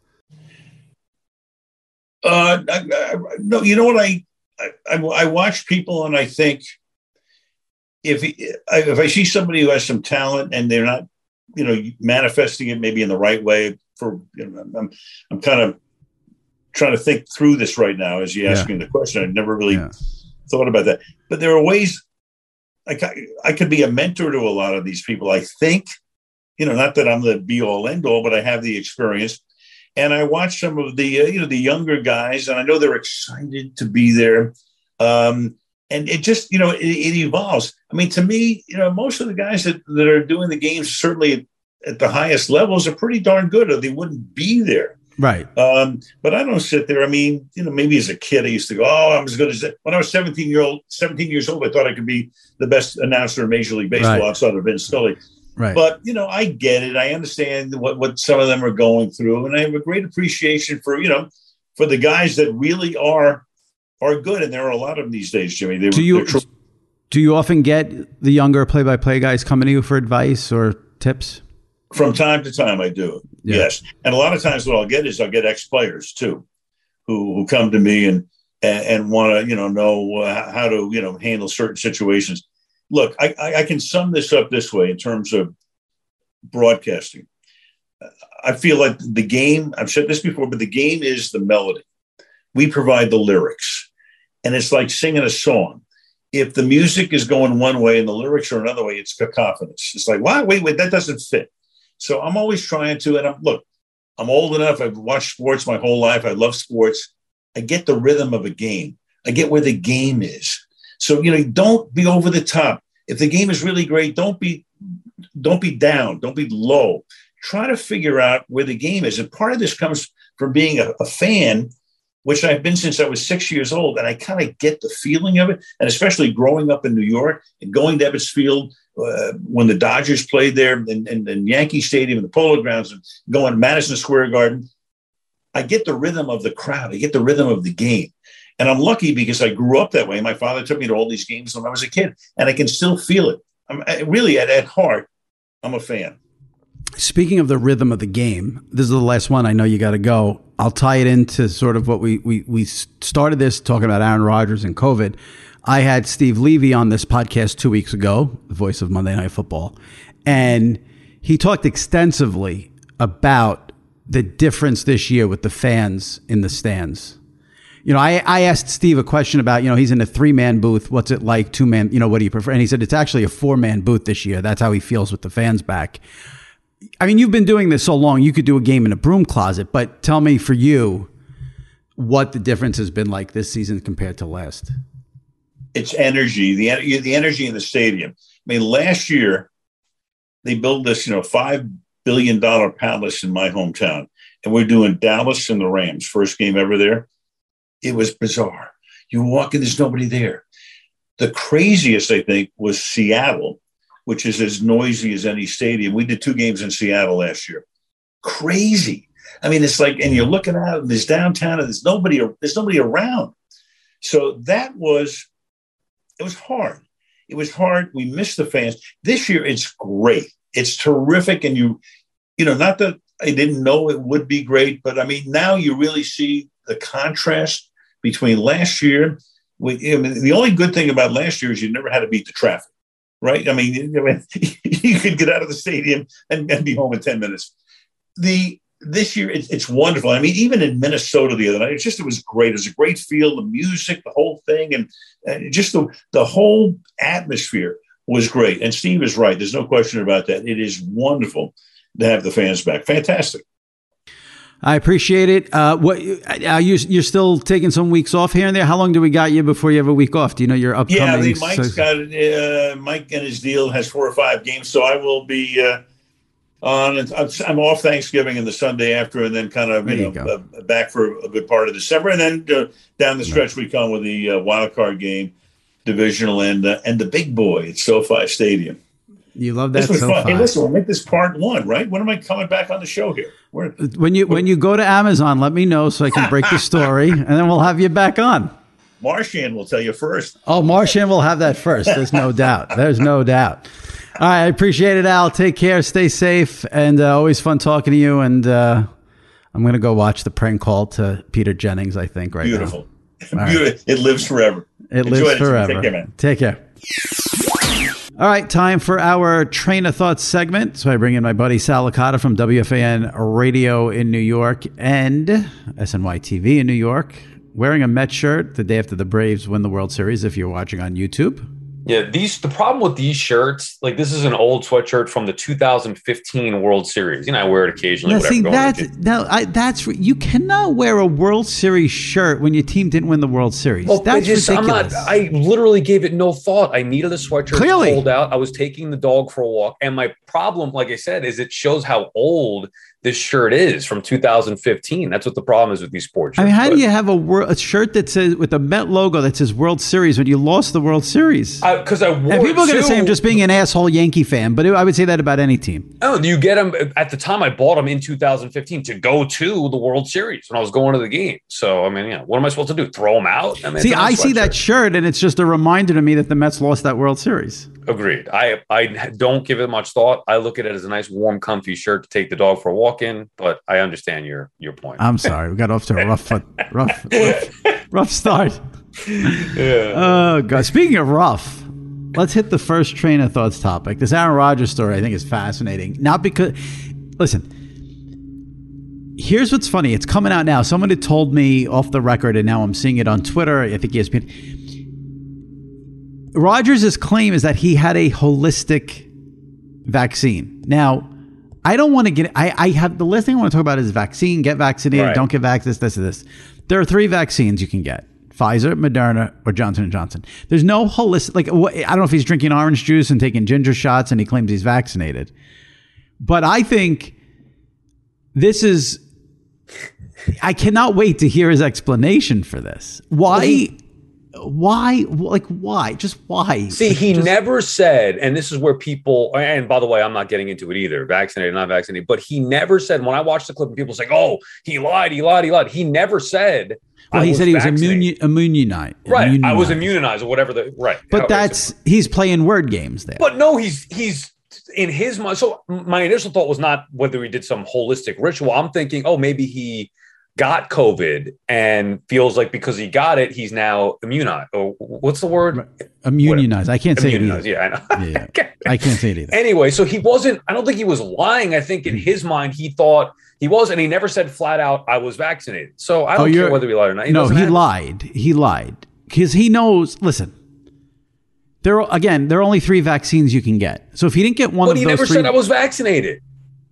No, you know what? I watch people and I think if I see somebody who has some talent and they're not, manifesting it maybe in the right way I'm kind of trying to think through this right now as you're asking the question. I've never really thought about that, but there are ways I could be a mentor to a lot of these people. I think not that I'm the be all end all, but I have the experience. And I watch some of the, the younger guys, and I know they're excited to be there. And it just, it evolves. I mean, to me, most of the guys that are doing the games, certainly at the highest levels, are pretty darn good, or they wouldn't be there. Right. But I don't sit there. I mean, maybe as a kid, I used to go, I'm as good as that. When I was 17 years old, I thought I could be the best announcer in Major League Baseball outside of Vince Scully. Right. But, I get it. I understand what some of them are going through. And I have a great appreciation for the guys that really are good. And there are a lot of them these days, Jimmy. Do you often get the younger play-by-play guys coming to you for advice or tips? From time to time, I do. Yeah. Yes. And a lot of times what I'll get ex-players too, who come to me and want to, know how to, handle certain situations. Look, I can sum this up this way in terms of broadcasting. I feel like the game, I've said this before, but the game is the melody. We provide the lyrics. And it's like singing a song. If the music is going one way and the lyrics are another way, it's cacophonous. It's like, wow, wait, that doesn't fit. So I'm always trying to, and I'm old enough. I've watched sports my whole life. I love sports. I get the rhythm of a game. I get where the game is. So, don't be over the top. If the game is really great, don't be down. Don't be low. Try to figure out where the game is. And part of this comes from being a fan, which I've been since I was 6 years old. And I kind of get the feeling of it. And especially growing up in New York and going to Ebbets Field when the Dodgers played there and Yankee Stadium and the Polo Grounds and going to Madison Square Garden. I get the rhythm of the crowd. I get the rhythm of the game. And I'm lucky because I grew up that way. My father took me to all these games when I was a kid, and I can still feel it. Really, at heart, I'm a fan. Speaking of the rhythm of the game, this is the last one. I know you got to go. I'll tie it into sort of what we started this talking about Aaron Rodgers and COVID. I had Steve Levy on this podcast 2 weeks ago, the voice of Monday Night Football, and he talked extensively about the difference this year with the fans in the stands. I asked Steve a question about, he's in a 3-man booth. What's it like? 2-man, what do you prefer? And he said, it's actually a 4-man booth this year. That's how he feels with the fans back. I mean, you've been doing this so long, you could do a game in a broom closet, but tell me for you what the difference has been like this season compared to last. It's energy, the energy in the stadium. I mean, last year they built this, $5 billion palace in my hometown, and we're doing Dallas and the Rams, first game ever there. It was bizarre. You walk in, there's nobody there. The craziest, I think, was Seattle, which is as noisy as any stadium. We did 2 games in Seattle last year. Crazy. I mean, it's like, and you're looking out, and there's downtown, and there's nobody around. So it was hard. It was hard. We missed the fans. This year, it's great. It's terrific. And not that I didn't know it would be great, but I mean, now you really see the contrast between last year. The only good thing about last year is you never had to beat the traffic, right? I mean, you could get out of the stadium and be home in 10 minutes. This year, it's wonderful. I mean, even in Minnesota the other night, it was great. It was a great feel, the music, the whole thing, and just the whole atmosphere was great. And Steve is right. There's no question about that. It is wonderful to have the fans back. Fantastic. I appreciate it. You're still taking some weeks off here and there. How long do we got you before you have a week off? Do you know your upcoming? Yeah, I think Mike and his deal has 4 or 5 games, so I will be I'm off Thanksgiving and the Sunday after, and then kind of back for a good part of December, and then down the stretch we come with the wild card game, divisional, and the big boy at SoFi Stadium. You love that so fun. Hey, listen, we'll make this part 1, right? When am I coming back on the show here? When you go to Amazon, let me know so I can break the story, and then we'll have you back on. Marchand will tell you first. Oh, Marchand will have that first. There's no doubt. There's no doubt. All right, I appreciate it, Al. Take care. Stay safe, and always fun talking to you. And I'm going to go watch the prank call to Peter Jennings, I think, right Beautiful. now. Beautiful. Right. It lives forever. Lives forever. Take care, man. Take care. All right, time for our Train of Thought segment. So I bring in my buddy Sal Licata from WFAN Radio in New York and SNY TV in New York, wearing a Mets shirt the day after the Braves win the World Series if you're watching on YouTube. Yeah, the problem with these shirts, like this is an old sweatshirt from the 2015 World Series. I wear it occasionally. Now, see, that's you cannot wear a World Series shirt when your team didn't win the World Series. Well, that's ridiculous. I literally gave it no thought. I needed a sweatshirt to hold out. I was taking the dog for a walk, and my problem, like I said, is it shows how old this shirt is from 2015. That's what the problem is with these sports shirts. I mean, how do you have a shirt that says with a Met logo that says World Series when you lost the World Series? Because I wore and people are going to say I'm just being an asshole Yankee fan, but I would say that about any team. Oh, you get them at the time I bought them in 2015 to go to the World Series when I was going to the game. So I mean, what am I supposed to do? Throw them out? I mean, see, I see that shirt and it's just a reminder to me that the Mets lost that World Series. Agreed. I don't give it much thought. I look at it as a nice, warm, comfy shirt to take the dog for a walk in. But I understand your point. I'm sorry, we got off to a rough start. Yeah. Oh God! Speaking of rough, let's hit the first train of thoughts topic. This Aaron Rodgers story I think is fascinating. Not because, listen. Here's what's funny. It's coming out now. Someone had told me off the record, and now I'm seeing it on Twitter. I think ESPN. Rodgers' claim is that he had a holistic vaccine. Now, I don't want to get. I have the last thing I want to talk about is vaccine. Get vaccinated. Right. Don't get vaccinated. This. There are 3 vaccines you can get: Pfizer, Moderna, or Johnson & Johnson. There's no holistic. Like, I don't know if he's drinking orange juice and taking ginger shots, and he claims he's vaccinated. But I think this is. I cannot wait to hear his explanation for this. Why? Why? Like, why? Just why? See, he never said, and this is where people, and by the way, I'm not getting into it either, vaccinated, not vaccinated, but he never said, when I watched the clip and people say, oh, he lied. He never said, well, he said he was immunized. Right. I was immunized or whatever. Right. But he's playing word games there. But no, he's in his mind. So my initial thought was not whether he did some holistic ritual. I'm thinking, oh, maybe he got COVID and feels like because he got it, he's now immunized. Or what's the word? Immunized. I can't say it either. Yeah, I know. Yeah. I can't say it either. Anyway, so he wasn't, I don't think he was lying. I think in his mind, he thought he was, and he never said flat out, I was vaccinated. So I don't care whether he lied or not. He lied. He lied. Because he knows, listen, there are only 3 vaccines you can get. So if he didn't get one of those 3. But he never said I was vaccinated.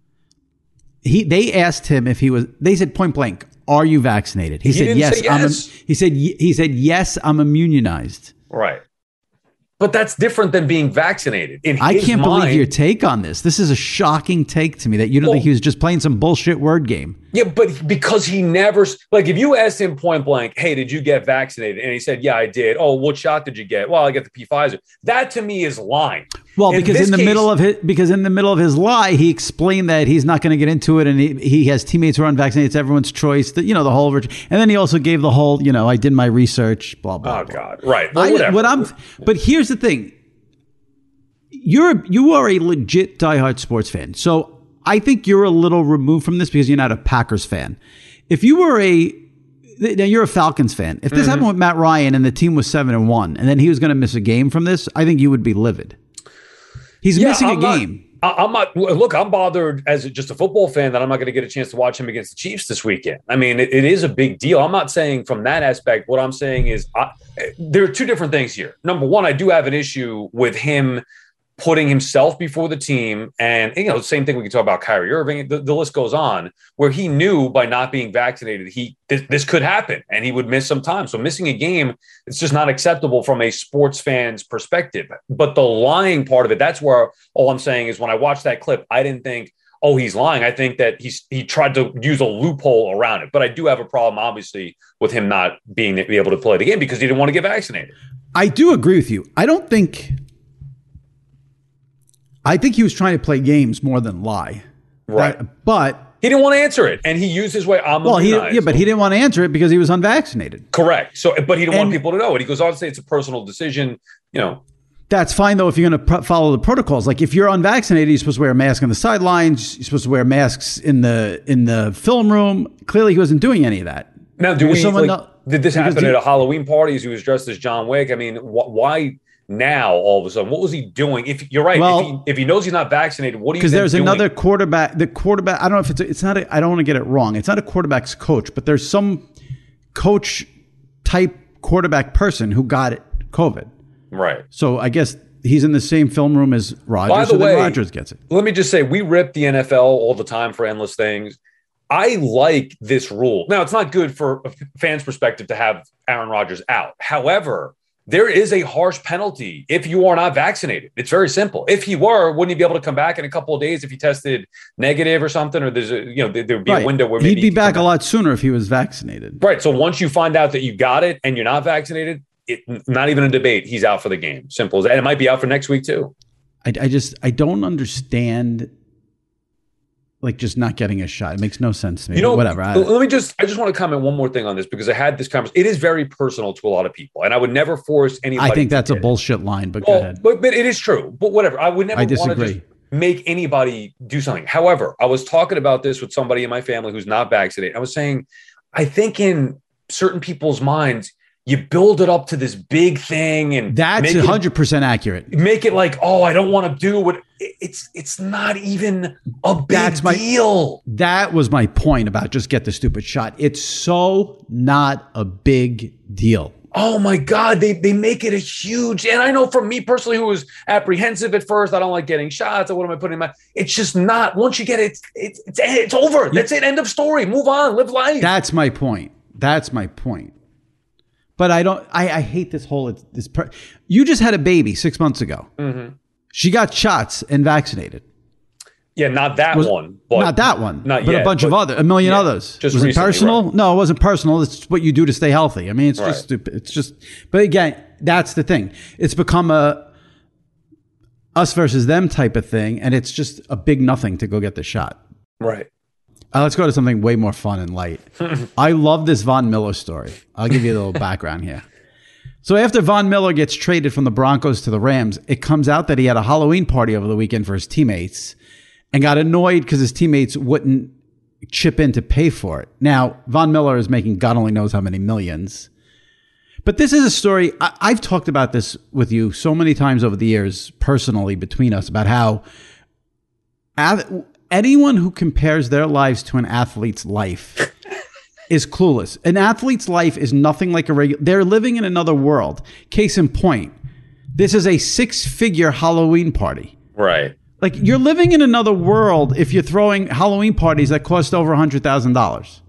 They asked him if he was, they said point blank, are you vaccinated? He said yes. He said yes, I'm immunized. Right. But that's different than being vaccinated. I can't believe your take on this. This is a shocking take to me that you don't think he was just playing some bullshit word game. Yeah, but because he never, like if you asked him point blank, hey, did you get vaccinated? And he said, yeah, I did. Oh, what shot did you get? Well, I got the Pfizer. That to me is lying. Well, because in the middle of his lie, he explained that he's not going to get into it, and he has teammates who are unvaccinated. It's everyone's choice. The whole, and then he also gave the whole, I did my research, blah blah. Oh blah. God, right? Well, but here's the thing: you are a legit diehard sports fan, so I think you're a little removed from this because you're not a Packers fan. If you were you're a Falcons fan. If this happened with Matt Ryan and the team was 7-1, and then he was going to miss a game from this, I think you would be livid. He's missing a game. I'm not. Look, I'm bothered as just a football fan that I'm not going to get a chance to watch him against the Chiefs this weekend. I mean, it is a big deal. I'm not saying from that aspect. What I'm saying is there are 2 different things here. Number one, I do have an issue with him putting himself before the team. And, same thing we can talk about Kyrie Irving. The list goes on, where he knew by not being vaccinated, this could happen and he would miss some time. So missing a game, it's just not acceptable from a sports fan's perspective. But the lying part of it, that's where all I'm saying is when I watched that clip, I didn't think, oh, he's lying. I think that he tried to use a loophole around it. But I do have a problem, obviously, with him not be able to play the game because he didn't want to get vaccinated. I do agree with you. I think he was trying to play games more than lie. Right. But he didn't want to answer it. And he used his way. But he didn't want to answer it because he was unvaccinated. Correct. So, but he didn't want people to know it. He goes on to say it's a personal decision, That's fine, though, if you're going to follow the protocols. Like if you're unvaccinated, you're supposed to wear a mask on the sidelines. You're supposed to wear masks in the film room. Clearly, he wasn't doing any of that. Now, did this happen at a Halloween party? He was dressed as John Wick. I mean, why now all of a sudden? What was he doing? If you're right, if he knows he's not vaccinated, what do you? Because there's another quarterback. The quarterback. I don't know if it's not. I don't want to get it wrong. It's not a quarterback's coach, but there's some coach type quarterback person who got COVID. Right. So I guess he's in the same film room as Rodgers. By the so way, Rodgers gets it. Let me just say, we rip the NFL all the time for endless things. I like this rule. Now, it's not good for a fan's perspective to have Aaron Rodgers out. However, there is a harsh penalty if you are not vaccinated. It's very simple. If he were, wouldn't he be able to come back in a couple of days if he tested negative or something? Or there's there'd be a window where maybe he'd be back a lot sooner if he was vaccinated. Right. So once you find out that you got it and you're not vaccinated, not even a debate. He's out for the game. Simple as that. And it might be out for next week too. I don't understand. Like just not getting a shot. It makes no sense to me. Whatever. I just want to comment one more thing on this because I had this conversation. It is very personal to a lot of people, and I would never force anybody. I think that's a bullshit line, but go ahead. But it is true. But whatever. I would never want to just make anybody do something. However, I was talking about this with somebody in my family who's not vaccinated. I was saying, I think in certain people's minds, you build it up to this big thing, and that's 100% accurate. Make it like, oh, I don't want to do what it's not even a big deal. That was my point about just get the stupid shot. It's so not a big deal. Oh my God, they make it a huge, and I know from me personally, who was apprehensive at first, I don't like getting shots. Or what am I putting in my? It's just not. Once you get it, it's over. That's it. End of story. Move on. Live life. That's my point. But I hate this whole, you just had a baby 6 months ago. Mm-hmm. She got shots and vaccinated. Yeah, not that one. But not that one. Not but yet, a bunch of others. Was recently, it personal? Right. No, it wasn't personal. It's what you do to stay healthy. I mean, it's just stupid. It's just, but again, that's the thing. It's become a us versus them type of thing. And it's just a big nothing to go get the shot. Right. Let's go to something way more fun and light. I love this Von Miller story. I'll give you a little background here. So after Von Miller gets traded from the Broncos to the Rams, it comes out that he had a Halloween party over the weekend for his teammates and got annoyed because his teammates wouldn't chip in to pay for it. Now, Von Miller is making God only knows how many millions. But this is a story, I've talked about this with you so many times over the years, personally, between us, about how anyone who compares their lives to an athlete's life is clueless. An athlete's life is nothing like they're living in another world. Case in point, this is a 6-figure Halloween party. Right. Like you're living in another world if you're throwing Halloween parties that cost over $100,000.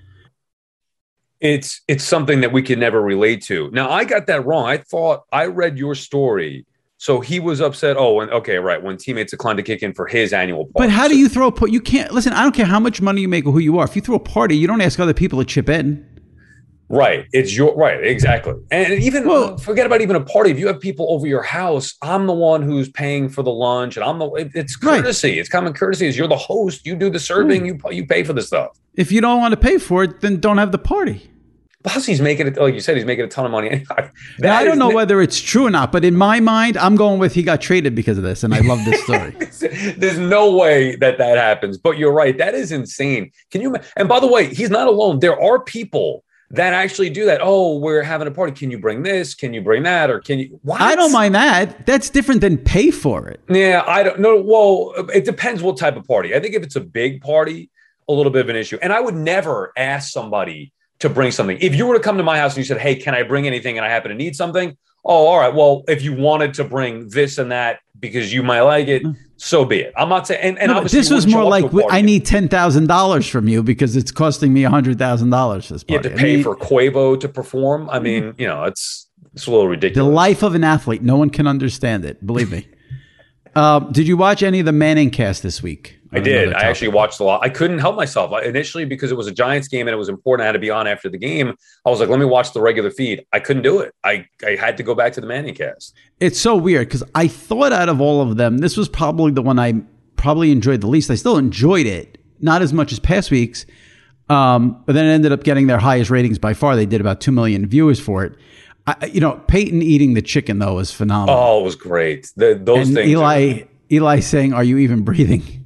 It's something that we can never relate to. Now, I got that wrong. I thought I read your story. So he was upset. Oh, and okay, right. When teammates declined to kick in for his annual party. But how do you throw a you can't listen. I don't care how much money you make or who you are. If you throw a party, you don't ask other people to chip in. Right. It's your right. Exactly. And even forget about even a party. If you have people over your house, I'm the one who's paying for the lunch, and it's courtesy. Right. It's common courtesy. As you're the host, you do the serving. You pay for the stuff. If you don't want to pay for it, then don't have the party. Plus, he's making it, like you said, he's making a ton of money. I don't know whether it's true or not, but in my mind, I'm going with he got traded because of this, and I love this story. There's no way that happens, but you're right. That is insane. Can you? And by the way, he's not alone. There are people that actually do that. Oh, we're having a party. Can you bring this? Can you bring that? Or can you? What? I don't mind that. That's different than pay for it. Yeah, I don't know. Well, it depends what type of party. I think if it's a big party, a little bit of an issue. And I would never ask somebody to bring something. If you were to come to my house and you said, hey, can I bring anything? And I happen to need something. Oh, all right. Well, if you wanted to bring this and that because you might like it, so be it. I'm not saying, and obviously this was more like I need $10,000 from you because it's costing me $100,000 this party. You have to pay for Quavo to perform. I mean, it's a little ridiculous. The life of an athlete. No one can understand it. Believe me. Did you watch any of the Manning cast this week? I did. I actually watched a lot. I couldn't help myself. Initially, because it was a Giants game and it was important, I had to be on after the game. I was like, let me watch the regular feed. I couldn't do it. I had to go back to the Manning cast. It's so weird because I thought out of all of them, this was probably the one I probably enjoyed the least. I still enjoyed it, not as much as past weeks, but then it ended up getting their highest ratings by far. They did about 2 million viewers for it. Peyton eating the chicken, though, was phenomenal. Oh, it was great. Those things. Eli saying, "Are you even breathing?"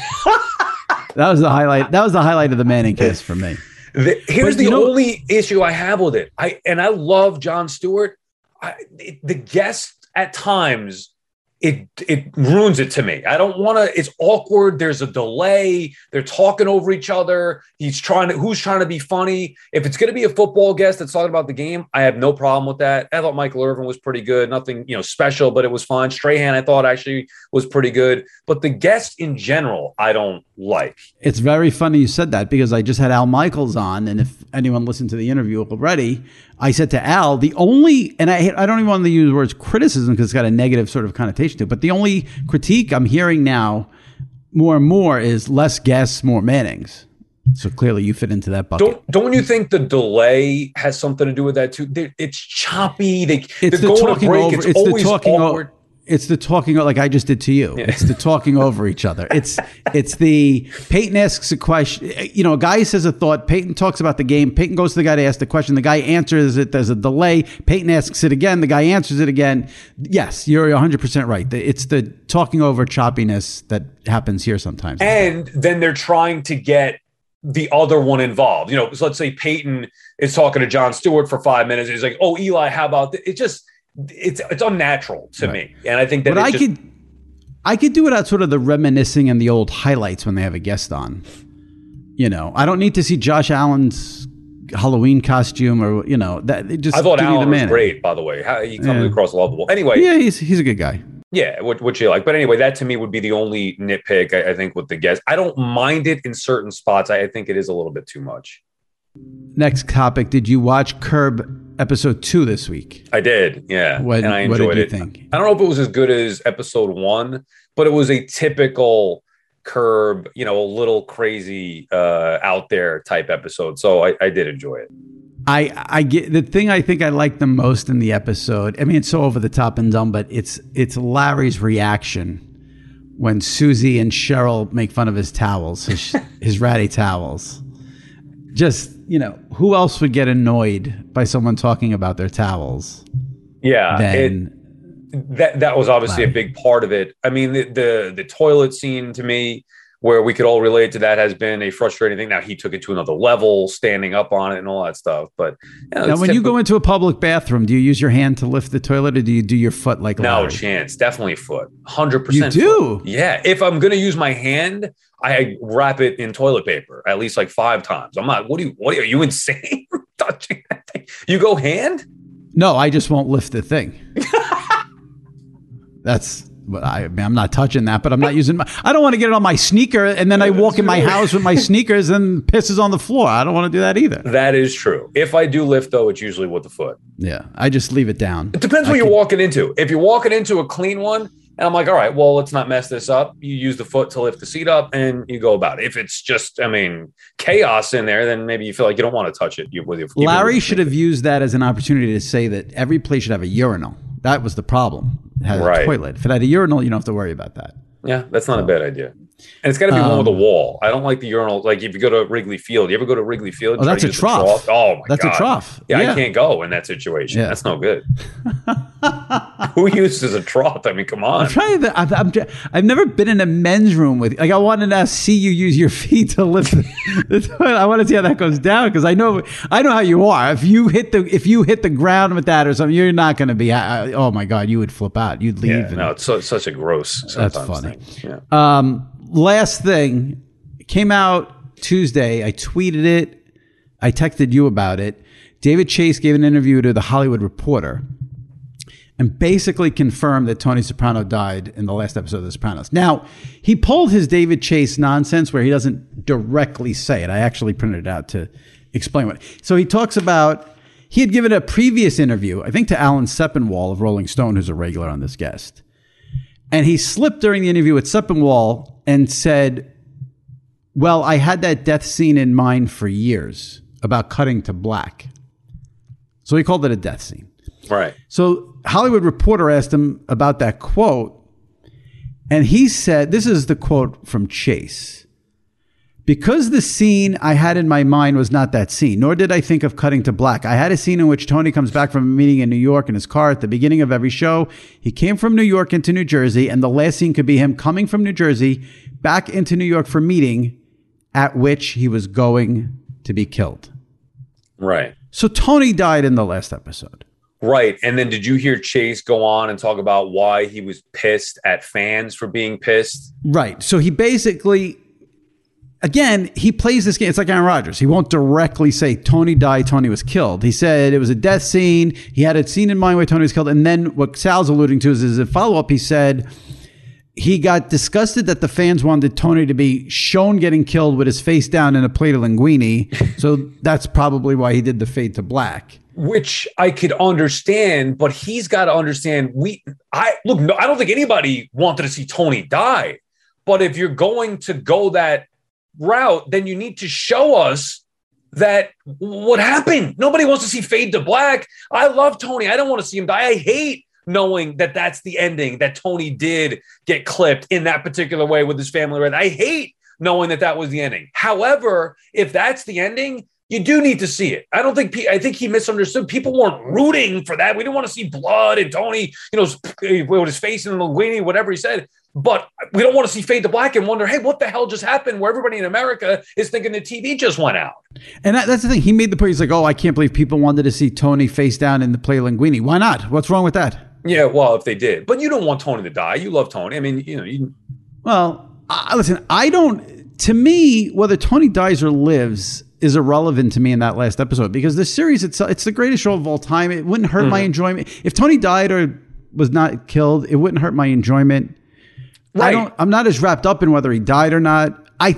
That was the highlight. That was the highlight of the Manning cast for me. Here's the only issue I have with it. I love Jon Stewart. The guest at times it ruins it to me. I don't want to. It's awkward. There's a delay. They're talking over each other. Who's trying to be funny? If it's going to be a football guest that's talking about the game, I have no problem with that. I thought Michael Irvin was pretty good. Nothing, special, but it was fun. Strahan, I thought actually was pretty good. But the guest in general, I don't like. It's very funny you said that because I just had Al Michaels on, and if anyone listened to the interview already, I said to Al, the only, and I don't even want to use words criticism because it's got a negative sort of connotation to it, but the only critique I'm hearing now more and more is less guests, more Mannings. So clearly you fit into that bucket. Don't you think the delay has something to do with that too? It's choppy. It's the talking over. It's the talking over. It's the talking like I just did to you. Yeah. It's the talking over each other. It's the Peyton asks a question. A guy says a thought. Peyton talks about the game. Peyton goes to the guy to ask the question. The guy answers it. There's a delay. Peyton asks it again. The guy answers it again. Yes, you're 100% right. It's the talking over choppiness that happens here sometimes. And then they're trying to get the other one involved. So let's say Peyton is talking to Jon Stewart for 5 minutes. He's like, "Oh, Eli, how about this?" It's unnatural to me, and I think that I could do without sort of the reminiscing and the old highlights when they have a guest on. I don't need to see Josh Allen's Halloween costume or that. Just I thought Allen was great, by the way. How he comes across lovable. Anyway, yeah, he's a good guy. Yeah, what you like, but anyway, that to me would be the only nitpick I think with the guest. I don't mind it in certain spots. I think it is a little bit too much. Next topic: did you watch Curb episode 2 this week? I did, yeah. And I enjoyed it. What did you think? I don't know if it was as good as episode 1, but it was a typical Curb, a little crazy out there type episode. So I did enjoy it. I get the thing I think I like the most in the episode. I mean, it's so over the top and dumb, but it's Larry's reaction when Susie and Cheryl make fun of his towels, his ratty towels. Just, who else would get annoyed by someone talking about their towels? Yeah, that was obviously a big part of it. I mean, the toilet scene to me, where we could all relate to that, has been a frustrating thing. Now he took it to another level, standing up on it and all that stuff. But now, when you go into a public bathroom, do you use your hand to lift the toilet, or do you do your foot like Larry? No chance. Definitely foot. 100%. You do? Foot. Yeah. If I'm going to use my hand, I wrap it in toilet paper at least like 5 times. I'm not. What are you insane? Touching that thing? You go hand? No, I just won't lift the thing. That's. But I'm not touching that, but I'm not using I don't want to get it on my sneaker and then I walk in my house with my sneakers and pisses on the floor. I don't want to do that either. That is true. If I do lift, though, it's usually with the foot. Yeah, I just leave it down. It depends what you're walking into. If you're walking into a clean one, and I'm like, all right, well, let's not mess this up. You use the foot to lift the seat up and you go about it. If it's just, chaos in there, then maybe you feel like you don't want to touch it with your Larry should have used that as an opportunity to say that every place should have a urinal. That was the problem. It had a toilet. If it had a urinal, you don't have to worry about that. Yeah, that's not a bad idea. And it's got to be one with a wall. I don't like the urinal. Like if you go to Wrigley Field, you ever go to Wrigley Field? Oh, that's a trough. Oh, my God. That's a trough. Yeah, I can't go in that situation. Yeah. That's no good. Who uses a trough? I mean, come on. I've never been in a men's room with you. Like I wanted to see you use your feet to lift the toilet. I want to see how that goes down because I know how you are. If you hit the ground with that or something, you're not going to be. Oh my God, you would flip out. You'd leave. Yeah, no, it's such a thross. That's funny. Yeah. Last thing, it came out Tuesday. I tweeted it. I texted you about it. David Chase gave an interview to The Hollywood Reporter and basically confirmed that Tony Soprano died in the last episode of The Sopranos. Now, he pulled his David Chase nonsense where he doesn't directly say it. I actually printed it out to explain what. So he talks about, he had given a previous interview, I think to Alan Sepinwall of Rolling Stone, who's a regular on this guest. And he slipped during the interview with Sepinwall and said, well, I had that death scene in mind for years about cutting to black. So he called it a death scene. Right. So Hollywood Reporter asked him about that quote. And he said, this is the quote from Chase. Because the scene I had in my mind was not that scene, nor did I think of cutting to black. I had a scene in which Tony comes back from a meeting in New York in his car at the beginning of every show. He came from New York into New Jersey, and the last scene could be him coming from New Jersey back into New York for a meeting at which he was going to be killed. Right. So Tony died in the last episode. Right. And then did you hear Chase go on and talk about why he was pissed at fans for being pissed? Right. So he basically, again, he plays this game. It's like Aaron Rodgers. He won't directly say Tony died, Tony was killed. He said it was a death scene. He had a scene in mind where Tony was killed. And then what Sal's alluding to is a follow-up. He said he got disgusted that the fans wanted Tony to be shown getting killed with his face down in a plate of linguine. So that's probably why he did the fade to black. Which I could understand, but he's got to understand. I don't think anybody wanted to see Tony die. But if you're going to go that route, then you need to show us that what happened. Nobody wants to see fade to black. I love Tony. I don't want to see him die. I hate knowing that that's the ending, that Tony did get clipped in that particular way with his family. Right? I hate knowing that that was the ending. However, if that's the ending, you do need to see it. I think he misunderstood. People weren't rooting for that. We didn't want to see blood and Tony, with his face in the linguine, whatever he said. But we don't want to see fade to black and wonder, hey, what the hell just happened? Where everybody in America is thinking the TV just went out. And that's the thing. He made the point. He's like, oh, I can't believe people wanted to see Tony face down in the play linguine. Why not? What's wrong with that? Yeah, well, if they did. But you don't want Tony to die. You love Tony. I mean, Well, listen, I don't. To me, whether Tony dies or lives is irrelevant to me in that last episode, because the series itself, it's the greatest show of all time. It wouldn't hurt my enjoyment. If Tony died or was not killed, it wouldn't hurt my enjoyment. Right. I'm not as wrapped up in whether he died or not. I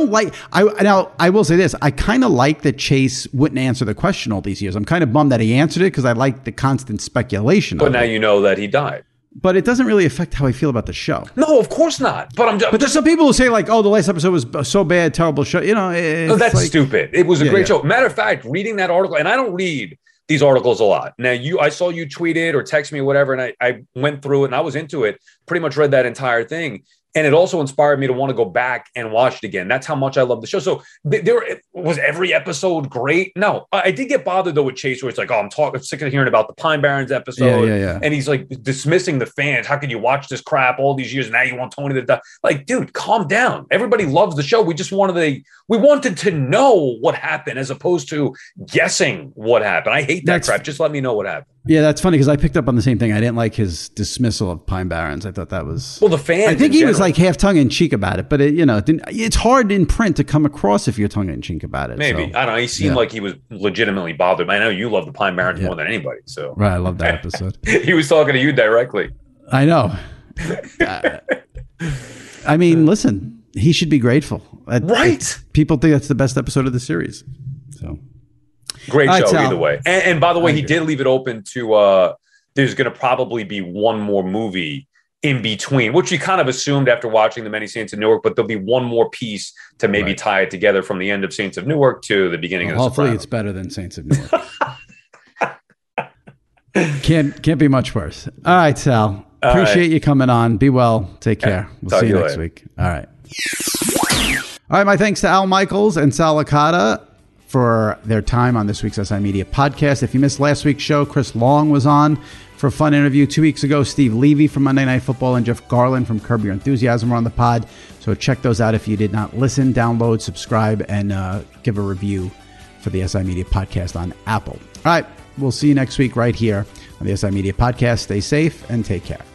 will say this. I kind of like that Chase wouldn't answer the question all these years. I'm kind of bummed that he answered it because I like the constant speculation. But now you know that he died. But it doesn't really affect how I feel about the show. No, of course not. But there's some people who say like, "Oh, the last episode was so bad, terrible show." No, that's like, stupid. It was a great show. Matter of fact, reading that article, and I don't read these articles a lot. Now, I saw you tweet it or text me or whatever, and I went through it and I was into it. Pretty much read that entire thing. And it also inspired me to want to go back and watch it again. That's how much I love the show. So was every episode great? No, I did get bothered though with Chase, where it's like, oh, I'm sick of hearing about the Pine Barrens episode. Yeah. And he's like dismissing the fans. How can you watch this crap all these years and now you want Tony to die? Like, dude, calm down. Everybody loves the show. We just wanted to know what happened as opposed to guessing what happened. I hate that crap. Just let me know what happened. Yeah, that's funny because I picked up on the same thing. I didn't like his dismissal of Pine Barrens. I thought that was the fans. I think he was like half tongue in cheek about it, but it's hard in print to come across if you're tongue in cheek about it. Maybe I don't know. He seemed like he was legitimately bothered. I know you love the Pine Barrens more than anybody. So right, I love that episode. He was talking to you directly. I know. I mean, listen, he should be grateful. Right? People think that's the best episode of the series. So. Great show either way. And by the way, he did leave it open to there's going to probably be one more movie in between, which you kind of assumed after watching The Many Saints of Newark, but there'll be one more piece to maybe tie it together from the end of Saints of Newark to the beginning of The Hopefully Sopranos. It's better than Saints of Newark. Can't be much worse. All right, Sal. Appreciate you coming on. Be well. Take care. We'll see you next week. All right. All right, my thanks to Al Michaels and Sal Licata for their time on this week's SI Media podcast. If you missed last week's show, Chris Long was on for a fun interview. 2 weeks ago, Steve Levy from Monday Night Football and Jeff Garland from Curb Your Enthusiasm were on the pod. So check those out if you did not listen, download, subscribe, and give a review for the SI Media podcast on Apple. All right, we'll see you next week right here on the SI Media podcast. Stay safe and take care.